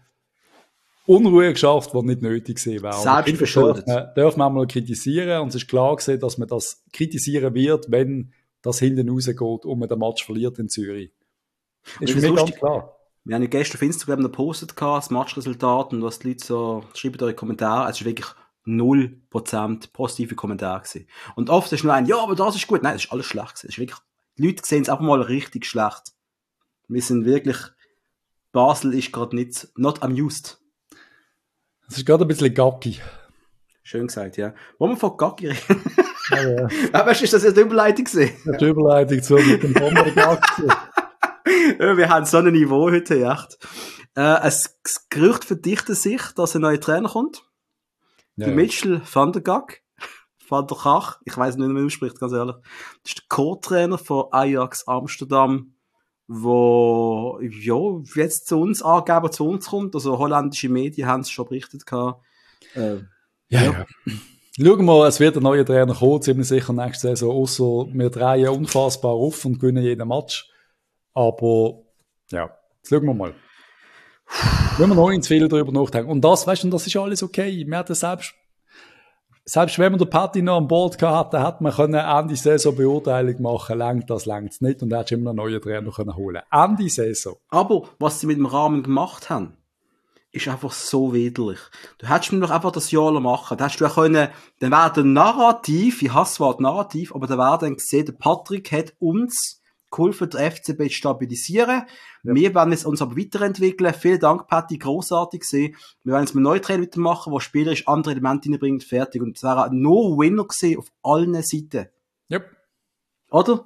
Unruhe geschafft, die nicht nötig gewesen wäre. Selbst verschuldet. Dürfen, dürfen wir einmal kritisieren, und es ist klar gewesen, dass man das kritisieren wird, wenn das hinten rausgeht und man den Match verliert in Zürich. Ist für mich ganz klar. Wir haben ja gestern auf Instagram noch gepostet, das Matchresultat, und was die Leute so schreiben, eure Kommentare. Es ist wirklich null Prozent positive Kommentare gewesen. Und oft ist nur ein, ja, aber das ist gut. Nein, das ist alles schlecht gewesen. Es ist wirklich, die Leute sehen es einfach mal richtig schlecht. Wir sind wirklich, Basel ist gerade nicht, not amused. Es ist gerade ein bisschen gacki. Schön gesagt, ja. Wollen wir von gacki reden? Ja, ja. Aber ist das jetzt die Überleitung gewesen? Die Überleitung zu mit dem Bomber gacki. Wir haben so ein Niveau heute, echt. Äh, es, das Gerücht verdichtet sich, dass ein neuer Trainer kommt. Ja, Der ja. Mitchell van der Gag, van der Kach, ich weiss nicht, wie man ausspricht, ganz ehrlich. Das ist der Co-Trainer von Ajax Amsterdam, wo, ja, jetzt zu uns, Angeber zu uns kommt. Also holländische Medien haben es schon berichtet gehabt. Äh, Ja, ja. ja. Schauen wir mal, es wird ein neuer Trainer kommen, ziemlich sicher nächste Saison, ausser wir drehen unfassbar auf und gewinnen jeden Match. Aber, ja, jetzt schauen wir mal. Wenn wir noch ins viel darüber nachdenken. Und das, weißt du, das ist alles okay. Wir hatten selbst, selbst wenn man den Patti noch an Bord gehabt hat, hat man können Ende Saison Beurteilung machen, langt das, langt es nicht, und er hat immer noch einen neuen Trainer können holen. Ende Saison. Aber was sie mit dem Rahmen gemacht haben, ist einfach so widerlich. Du hättest mir doch einfach das Jahr machen. Da hättest du ja können, dann wäre der Narrativ, ich hasse das Wort Narrativ, aber dann wäre dann gesehen, der Patrick hat uns geholfen, der F C B zu stabilisieren. Ja. Wir werden es uns aber weiterentwickeln. Vielen Dank, Patti, grossartig gesehen. Wir werden jetzt mit neuen Trainer weitermachen, wo spielerisch andere Elemente reinbringt, fertig. Und es wäre nur Winner gesehen auf allen Seiten. Yep. Oder?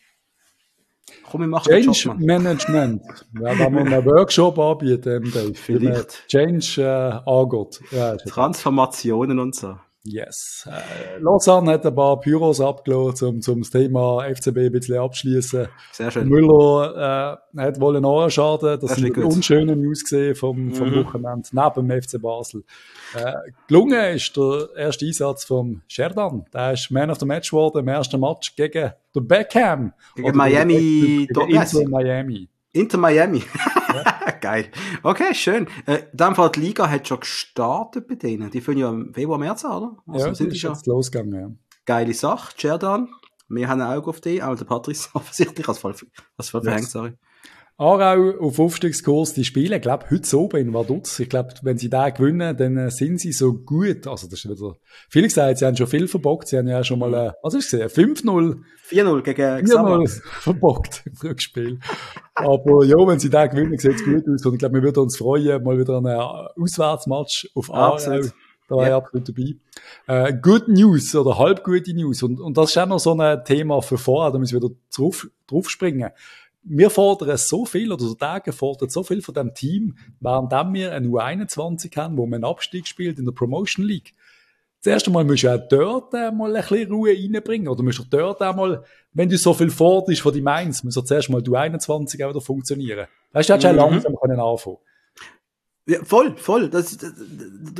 Komm, wir machen Change Job, Management. Ja, wenn wir einen Workshop anbieten, Dave. Vielleicht. Change äh, angeht. Ja, Transformationen und so. Yes. Äh, Lausanne hat ein paar Pyros abgelassen, um, um das Thema F C B ein bisschen abschließen. Sehr schön. Müller äh, hat wohl einen Ohrenschaden. Das, das sind die unschönen News gesehen vom, vom mhm. Wochenende neben dem F C Basel. Äh, gelungen ist der erste Einsatz vom Sherdan. Der ist Man of the Match geworden im ersten Match gegen den Beckham. Gegen Miami. Gegen Inter Miami. Inter Miami. Ja. Geil. Okay, schön. Äh, in dem Fall, die Liga hat schon gestartet bei denen. Die fangen ja im Februar, März an, oder? Also ja, sind die schon jetzt losgegangen, ja. Geile Sache, Sherdan. Wir haben ein Auge auf dich, auch der Patrice offensichtlich als voll, als voll verhängt, sorry. Aarau auf Aufstiegskurs, die spielen, ich glaube, heute oben in Vaduz. Ich glaube, wenn sie da gewinnen, dann sind sie so gut. Also, das ist wieder, viele gesagt, sie haben schon viel verbockt. Sie haben ja schon mal, äh, was ist es, fünf null? vier null gegen vier null verbockt im Rückspiel. Aber ja, wenn sie da gewinnen, sieht es gut aus. Und ich glaube, wir würden uns freuen, mal wieder einen Auswärtsmatch auf Aarau. Absolut. Da war ja. ich absolut dabei. Äh, Good News oder halb gute News. Und, und das ist auch noch so ein Thema für vorher, da müssen wir wieder drauf, drauf springen. Wir fordern so viel, oder der Tage fordert so viel von dem Team, während wir eine U einundzwanzig haben, wo man einen Abstieg spielt in der Promotion League. Das erste Mal musst du auch dort mal ein bisschen Ruhe reinbringen. Oder musst du dort auch mal, wenn du so viel forderst von die Mainz, muss zuerst mal die U einundzwanzig auch wieder funktionieren. Weißt du, du hättest mhm. auch langsam können anfangen. Ja, voll, voll. Das, das, das,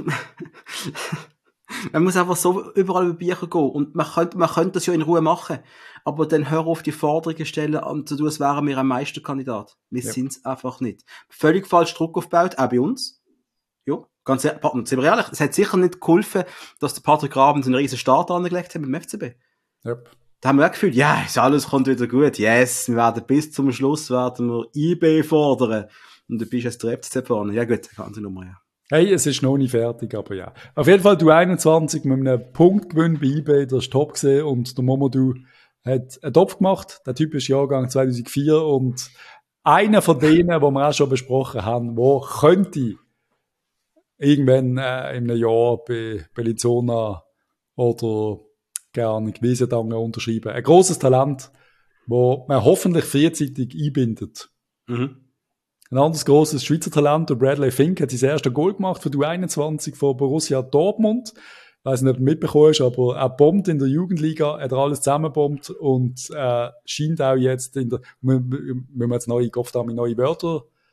man muss einfach so überall über Bücher gehen. Und man könnte, man könnte das ja in Ruhe machen. Aber dann hör auf die Forderungen stellen und zu tun, als wären wir ein Meisterkandidat. Wir ja. sind es einfach nicht. Völlig falsch Druck aufgebaut, auch bei uns. Ja, ganz ehrlich, sind wir ehrlich, es hat sicher nicht geholfen, dass der Patrick Grabens einen riesen Start angelegt hat mit dem F C B. Yep. Da haben wir auch gefühlt, ja, ist alles kommt wieder gut. Yes, wir werden bis zum Schluss werden wir I B fordern. Und du bist jetzt der F C C vorne. Ja gut, ganze Nummer, ja. Hey, es ist noch nicht fertig, aber ja. Auf jeden Fall, du einundzwanzig mit einem Punktgewinn bei I B, das ist top gesehen, und der Momodou hat einen Topf gemacht. Der Typ ist Jahrgang zweitausendvier und einer von denen, die wir auch schon besprochen haben, wo könnte irgendwann äh, in einem Jahr bei Bellinzona oder gerne Wiesendangen unterschreiben. Ein grosses Talent, wo man hoffentlich frühzeitig einbindet. Mhm. Ein anderes grosses Schweizer Talent, der Bradley Fink, hat sein erstes Goal gemacht für die U einundzwanzig von Borussia Dortmund. Ich weiss nicht, ob du mitbekommen hast, aber er bombt in der Jugendliga, hat er alles zusammenbombt und äh, scheint auch jetzt in der, müssen wir jetzt neue, oft haben wir neue Wörter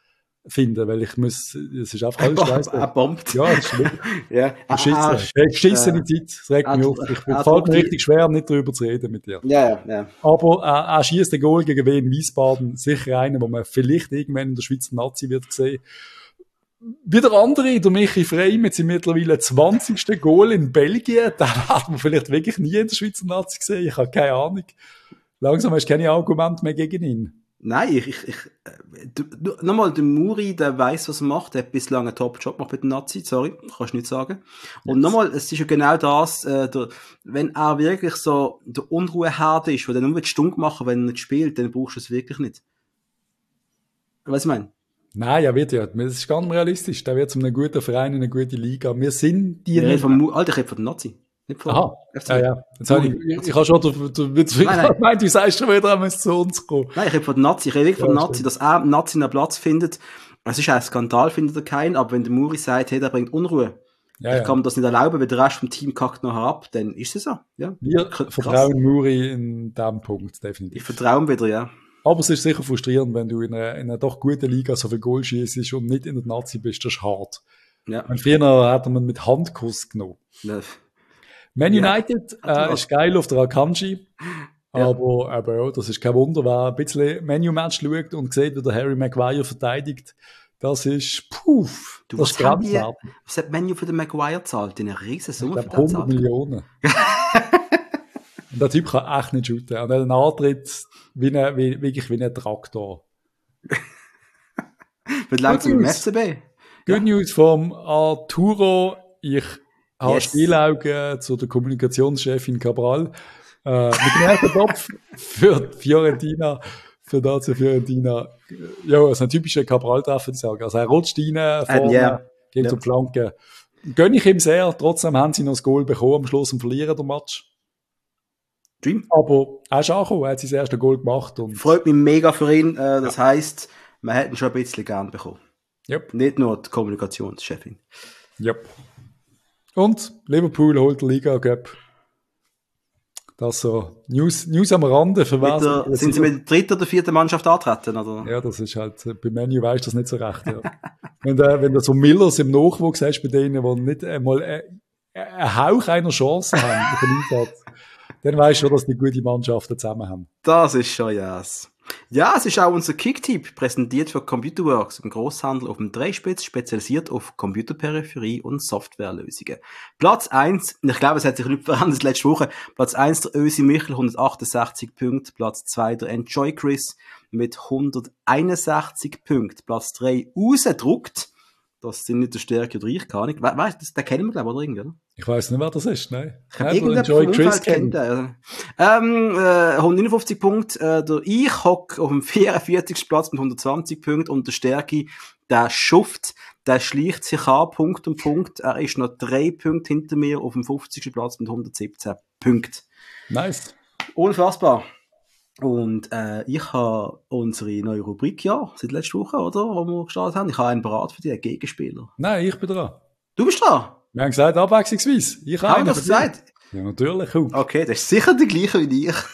finden, weil ich muss, es ist einfach alles scheiße. Er bombt. Ja, das ist schlimm. Ja. Geschissen. Geschissene äh, Zeit, das regt mich auf. Ich fällt mir richtig schwer, nicht darüber zu reden mit dir. Ja, ja, ja. Aber äh, er schießt den Goal gegen Wien Wiesbaden, sicher einen, wo man vielleicht irgendwann in der Schweizer Nazi wird sehen. Wieder andere, der Michi Frey mit seinem mittlerweile zwanzigsten Goal in Belgien, den werden wir vielleicht wirklich nie in der Schweizer Nazi sehen. Ich habe keine Ahnung. Langsam hast du keine Argumente mehr gegen ihn. Nein, ich, ich, ich du, du, nochmal, der Muri, der weiss, was er macht, der hat bislang einen Top-Job gemacht mit dem Nazi, sorry, kannst du nicht sagen. Und yes. Nochmal, es ist ja genau das, äh, der, wenn er wirklich so der Unruheherde ist, der nur stumm machen wenn er nicht spielt, dann brauchst du es wirklich nicht. Was ich meine? Nein, er wird ja, das ist ganz realistisch, der wird zu einem guten Verein, in einer guten Liga. Wir sind die... Ich rede vom, Alter, ich rede von dem Nazi. Nicht von Aha, ja, ja. Jetzt habe ich, ich, ich habe schon, du, du, du, nein, du sagst schon wieder, er muss zu uns kommen. Nein, ich rede von dem Nazi, ich rede wirklich ja, von dem Nazi, dass er Nazi einen Platz findet. Es ist ein Skandal, findet er keinen, aber wenn der Muri sagt, hey, der bringt Unruhe, ja, ich ja. kann mir das nicht erlauben, wenn der Rest vom Team kackt noch herab, dann ist es so. Ja. Wir Krass. vertrauen Muri in diesem Punkt, definitiv. Ich vertraue ihm wieder, ja. Aber es ist sicher frustrierend, wenn du in einer, in einer doch guten Liga so viel Goal schießt und nicht in der Nazi bist, das ist hart. Ja. Und früher hat man mit Handkuss genommen. Ja. Man United ja, äh, ist geil auf der Akanji, ja. aber, aber ja, das ist kein Wunder, wer ein bisschen Menu-Match schaut und sieht, wie der Harry Maguire verteidigt. Das ist, puff, du, das ist grenzwertig. Was hat Menu für den Maguire zahlt? In einer riesen Summe für den hundert Millionen. Und der Typ kann echt nicht shooten. Und er hat einen Antritt wie eine, wie, wirklich wie ein Traktor. Wird langsam im F C B. Good ja. News vom Arturo. Ich habe yes. Spielaugen zu der Kommunikationschefin Cabral. Äh, mit dem ersten Topf für Fiorentina, für dazu Fiorentina. Ja, es ist ein typischer Cabral-Treffer, ich sage. Also er rutscht rein, vorne, yeah. geht yeah. zur Flanke. Gönne ich ihm sehr. Trotzdem haben sie noch das Goal bekommen am Schluss und verlieren den Match. Dream. Aber er ist angekommen, er hat sein erstes Goal gemacht. Und freut mich mega für ihn. Äh, das ja. heisst, wir hätten schon ein bisschen gern bekommen. Yep. Nicht nur die Kommunikationschefin. Yep. Und Liverpool holt die Liga Cup. Das so News, News am Rande. Für was der, sind sie mit der dritten oder vierten Mannschaft antreten? Oder? Ja, das ist halt, bei Menu weiss das nicht so recht. Ja. wenn, du, wenn du so Millers im Nachwuchs hast bei denen, die nicht einmal einen Hauch einer Chance haben für den Einsatz, dann weisst du schon, dass die gute Mannschaften zusammen haben. Das ist schon yes. Ja, es ist auch unser Kicktipp, präsentiert für Computerworks, im Grosshandel auf dem Dreispitz, spezialisiert auf Computerperipherie und Softwarelösungen. Platz eins, ich glaube, es hat sich nicht verändert letzte Woche, Platz eins der Ösi Michel, hundertachtundsechzig Punkte, Platz zwei der Enjoy Chris mit hunderteinundsechzig Punkten, Platz drei rausgedruckt, das sind nicht der Stärke oder ich, keine Ahnung. We- weißt du, den kennen wir, glaube ich, oder irgendwie, oder? Ich weiss nicht, wer das ist, nein. Ich habe irgendjemand vom Umfeld kennt den. Ähm, äh, hundertneunundfünfzig Punkte, äh, der ich hock auf dem vierundvierzigsten Platz mit hundertzwanzig Punkten und der Stärke, der Schuft, der schleicht sich an, Punkt um Punkt. Er ist noch drei Punkte hinter mir auf dem fünfzigsten Platz mit hundertsiebzehn Punkten. Nice. Unfassbar. Und äh, ich habe unsere neue Rubrik, ja, seit letzter Woche, oder, wo wir gestartet haben. Ich habe einen Brat für dich, einen Gegenspieler. Nein, ich bin dran. Du bist dran? Wir haben gesagt, abwechslungsweise. Ich habe einen. Haben wir das gesagt? Ja, natürlich. Auch. Okay, das ist sicher der gleiche wie ich.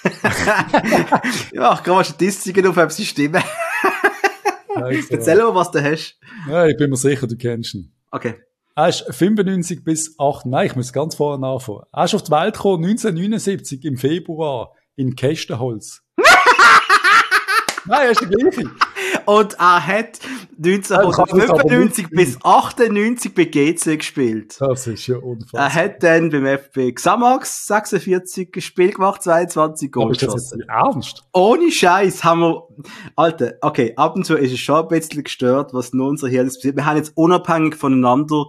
Ja, ich kann mal Statistiken auf, ob sie stimmen. Erzähl mal, was du hast. Ja, ich bin mir sicher, du kennst ihn. Okay. Er ist fünfundneunzig bis acht, nein, ich muss ganz vorne anfangen. Er ist auf die Welt gekommen, neunzehnhundertneunundsiebzig im Februar in Kästenholz. Nein, er ist der gleiche. Und er hat neunzehnhundertfünfundneunzig bis achtundneunzig bei G C gespielt. Das ist ja unfassbar. Er hat dann beim F B Xamax sechsundvierzig Spiel gemacht, zweiundzwanzig Goal geschossen. Ernst? Ohne Scheiß haben wir, Alter, okay, ab und zu ist es schon ein bisschen gestört, was nur unser Hirn passiert. Wir haben jetzt unabhängig voneinander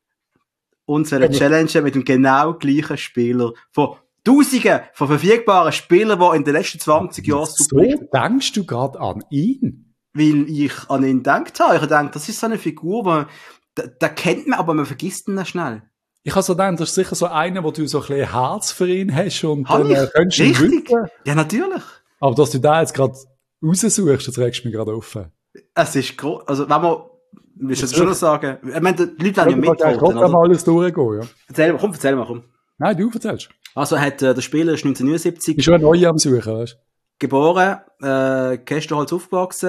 uns eine Challenge mit dem genau gleichen Spieler von Tausende von verfügbaren Spielern, die in den letzten zwanzig Jahren super sind. So denkst du gerade an ihn? Weil ich an ihn gedacht habe. Ich habe gedacht, das ist so eine Figur, die, da, da kennt man, aber man vergisst ihn dann schnell. Ich habe so gedacht, das ist sicher so einer, wo du so ein bisschen Herz für ihn hast und Hab dann ich? könntest du ihn Richtig? wünschen. Ja, natürlich. Aber dass du da jetzt gerade raussuchst, das regst du mich gerade auf. Es ist groß, also wenn man, willst du schon noch sagen, ich meine, die Leute werden ja mitvoten. Ich kann mal alles durchgehen, ja. Erzähl mal, komm, erzähl mal, komm. Nein, du erzählst. Also hat äh, der Spieler ist neunzehnhundertneunundsiebzig. Bist du ein Neuer am Suchen, weißt du? Geboren, äh, Kästenholz aufgewachsen,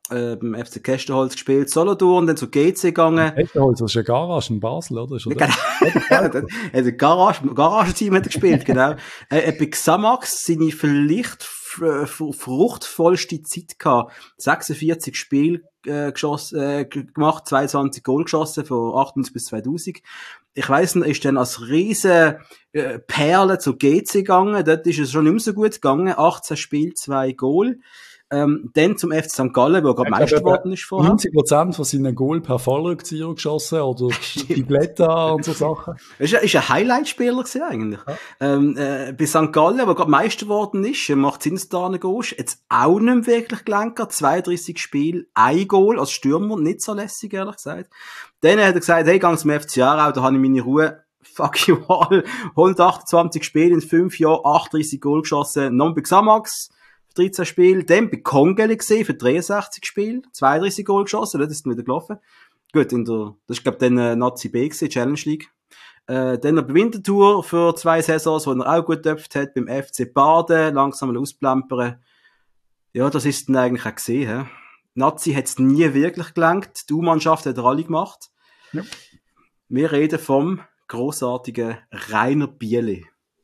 äh, beim F C Kestenholz gespielt, Solothurn, dann zu G C gegangen. Kestenholz, das ist eine Garage in Basel, oder? Ist Genau. Er hat ein Garage, Garagenteam hat er gespielt, genau. Er hat bei Xamax seine vielleicht fr- fr- fruchtvollste Zeit gehabt. sechsundvierzig Spiele äh, geschossen, äh, gemacht, zweiundzwanzig Goal geschossen von achtundneunzig bis zweitausend. Ich weiss noch, ist dann als riesen äh, Perle zu G C gegangen. Dort ist es schon nicht mehr so gut gegangen. achtzehn Spiele, zwei Goal. Ähm, dann zum F C Sankt Gallen, wo er gerade Meister geworden ist vorher. neunzig Prozent von seinen Goal per Fallrückzieher geschossen oder die Blätter und so Sachen. Er ist ein Highlight-Spieler gewesen, eigentlich. Ja. Ähm, äh, bei Sankt Gallen, wo gerade Meister geworden ist, macht Zinsdanen Gosch, jetzt auch nicht mehr wirklich gelenkt, zweiunddreißig Spiele, ein Goal als Stürmer, nicht so lässig, ehrlich gesagt. Dann hat er gesagt, hey, gang zum F C Aarau, da habe ich meine Ruhe. Fuck you all. hundertachtundzwanzig Spiele in fünf Jahren, achtunddreißig Goal geschossen, noch bei Xamax. dreizehn Spiele, dann bei Kongele gesehen, für dreiundsechzig Spiele, zweiunddreißig Goal geschossen, das ist dann wieder gelaufen. Gut, in der, das ist, glaub, dann, äh, Nazi B gewesen, Challenge League. Äh, dann noch bei Winterthur für zwei Saisons, wo er auch gut getöpft hat, beim F C Baden, langsam mal ausplempern. Ja, das ist dann eigentlich auch gesehen, hä? Nazi hat's nie wirklich gelangt, die U-Mannschaft hat er alle gemacht. Ja. Wir reden vom grossartigen Rainer Bieli.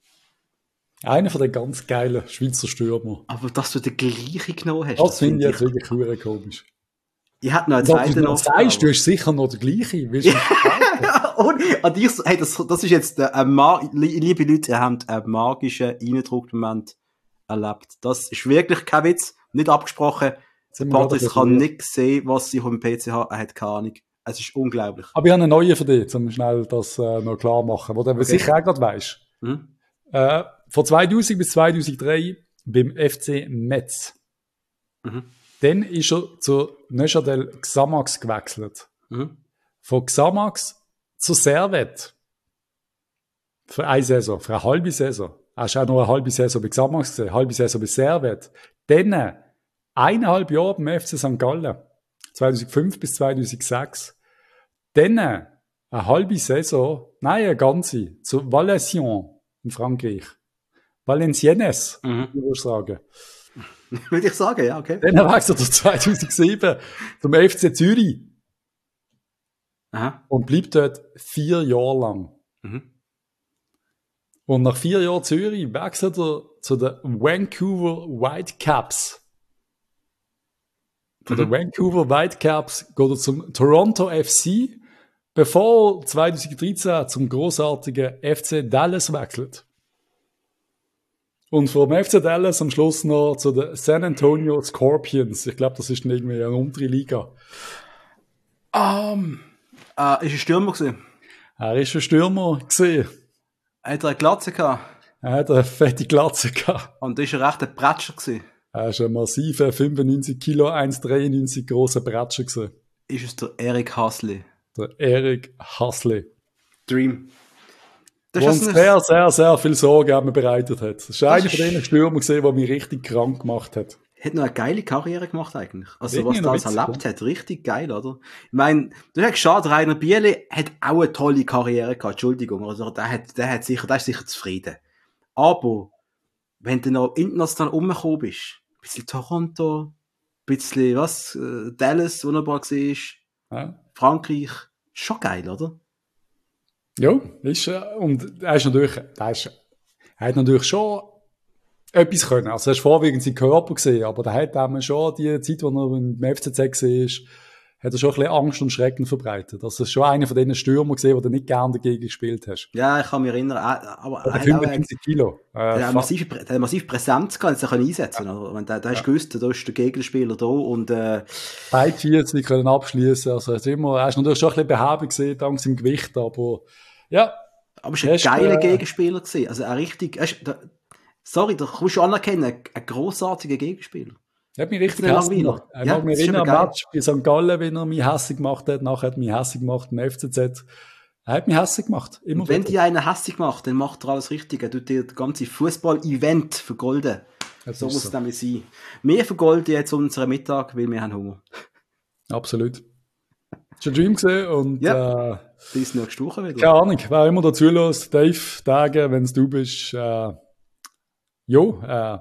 Einer von den ganz geilen Schweizer Stürmer. Aber dass du den gleichen genommen hast. Das, das finde ich jetzt wirklich cool komisch. Ich hätte noch einen zweiten noch. Sagst, du hast sicher noch den gleichen. Und an dich, hey, das, das ist jetzt ein Mag- liebe Leute, ihr habt einen magischen Eindruck-Moment erlebt. Das ist wirklich kein Witz, nicht abgesprochen. Patrice kann nicht sehen, was sie auf dem P C hat, er hat keine Ahnung. Es ist unglaublich. Aber ich habe einen neuen für dich, um schnell das äh, noch klar machen, wo du okay. sicher auch gerade weisst. Mhm. Äh, von zweitausend bis zweitausenddrei beim F C Metz. Mhm. Dann ist er zu Neuchâtel Xamax gewechselt. Mhm. Von Xamax zu Servette. Für eine Saison, für eine halbe Saison. Er ist auch noch eine halbe Saison bei Xamax gesehen, eine halbe Saison bei Servette. Dann eineinhalb Jahre beim F C Sankt Gallen. zweitausendfünf bis zweitausendsechs. Dann eine halbe Saison, nein, eine ganze, zu Valenciennes in Frankreich. Valenciennes, mhm. würde ich sagen. Würde ich sagen, ja, okay. Dann wechselt er zweitausendsieben zum F C Zürich. Aha. Und bleibt dort vier Jahre lang. Mhm. Und nach vier Jahren Zürich wechselt er zu den Vancouver Whitecaps. Von mhm. den Vancouver Whitecaps geht er zum Toronto F C, bevor er zweitausenddreizehn zum großartigen F C Dallas wechselt. Und vom F C Dallas am Schluss noch zu den San Antonio Scorpions. Ich glaube, das ist irgendwie eine untere Liga. Um, uh, ist er Stürmer gewesen? Er ist ein Stürmer gewesen. Hat er eine Glatze gehabt? Er hat eine fette Glatze gehabt. Und ist er echt ein Bretscher gewesen? Er ist ein massiver fünfundneunzig Kilo, eins Komma dreiundneunzig grosser Bretscher gewesen. Ist es der Eric Hasley? Der Eric Hasley. Dream. Das der uns sehr, sehr, sehr viel Sorgen bereitet hat. Das ist das einer ist... von den Stürmern gesehen, der mich richtig krank gemacht hat. Hat noch eine geile Karriere gemacht eigentlich. Also irgendwie was da alles erlebt hat, richtig geil, oder? Ich meine, du hast geschaut, Rainer Bieli hat auch eine tolle Karriere gehabt, Entschuldigung, also der hat, der hat sicher, der ist sicher zufrieden. Aber, wenn du noch international rumgekommen bist, ein bisschen Toronto, ein bisschen, was, Dallas, wunderbar war, ja. Frankreich, schon geil, oder? Ja, ist, und er ist natürlich, er, ist, er hat natürlich schon etwas können. Also, er ist vorwiegend seinen Körper gesehen, aber der hat eben schon die Zeit, wo er im F C Z war, hat er schon ein bisschen Angst und Schrecken verbreitet. Also, das ist schon einer von diesen Stürmern gesehen, wo du nicht gerne dagegen gespielt hast. Ja, ich kann mich erinnern, aber er hat fünfundneunzig Kilo. Äh, er hat massiv, massiv Präsenz gehabt, er können einsetzen. Ja. Also, da, da hast du ja. gewusst, da ist der Gegenspieler da und, äh, beide vierzig können abschließen. Also, er ist immer, er ist natürlich schon ein bisschen behäbig gesehen, dank seinem Gewicht, aber, ja. Aber er ist ein geiler äh, Gegenspieler gewesen. Also, ein richtig, er ist, da, sorry, da musst du anerkennen, ein, ein grossartiger Gegenspieler. Er hat mich richtig hässlich gemacht. Ich mag mich erinnern am Match bei Sankt Gallen, wenn er mich hässlich gemacht hat. Nachher hat er mich hässlich gemacht im F C Z. Er hat mich hässlich gemacht. Immer und wenn die einen hässlich macht, dann macht er alles richtig. Er tut dir das ganze Fußball-Event vergolden. Das so muss so. Es nämlich sein. Wir vergolden jetzt unseren Mittag, weil wir haben Hunger. Absolut. Das war ein Dream gewesen und ja. äh, bis nächste Woche wieder. Keine Ahnung, wer immer dazu lässt, Dave, Tage, wenn es du bist, äh, jo, äh,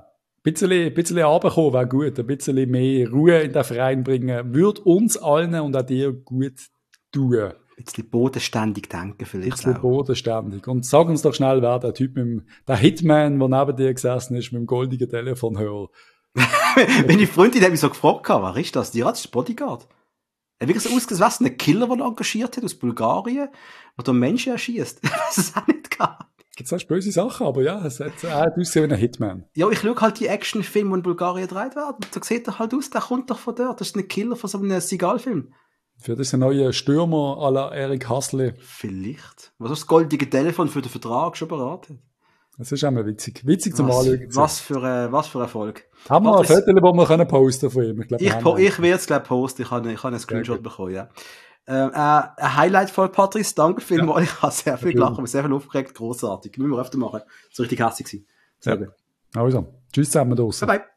bisschen, bisschen runterkommen wäre gut, ein bisschen mehr Ruhe in den Verein bringen, würde uns allen und auch dir gut tun. Ein bisschen bodenständig denken vielleicht Ein bisschen auch. bodenständig. Und sag uns doch schnell, wer der Typ mit dem, der Hitman, der neben dir gesessen ist, mit dem goldigen Telefonhörer. Meine Freundin hat mich so gefragt, wer ist das? Ja, das ist Bodyguard. Er hat wirklich so ausgesehen, was ein Killer, den er engagiert hat aus Bulgarien, der Menschen erschießt. Ich weiß es auch nicht gehabt. Gibt's auch böse Sachen, aber ja, es hat, er hat ausgesehen wie ein Hitman. Ja, ich schaue halt die Actionfilme, die in Bulgarien gedreht werden. Da sieht er halt aus, der kommt doch von dort. Das ist ein Killer von so einem Seagal-Film. Für diesen neuen Stürmer à la Eric Hassle. Vielleicht. Was ist das goldige Telefon für den Vertrag schon beraten? Das ist auch mal witzig. Witzig zum Was, Anschauen. was für ein, was für ein Erfolg. Haben wir ein Patrice, Foto, das wir können posten von ihm? Ich, glaub, wir ich, haben po, einen. ich werde es gleich posten. Ich habe, ich habe einen Screenshot bekommen, ja. Ähm, äh, ein Highlight von Patrice. Danke vielmals. Ich habe sehr viel gelacht, habe sehr viel aufgeregt. Grossartig. Müssen wir öfter machen. So richtig hässlich gewesen. Sehr Ja. Also, tschüss zusammen draussen. Bye bye.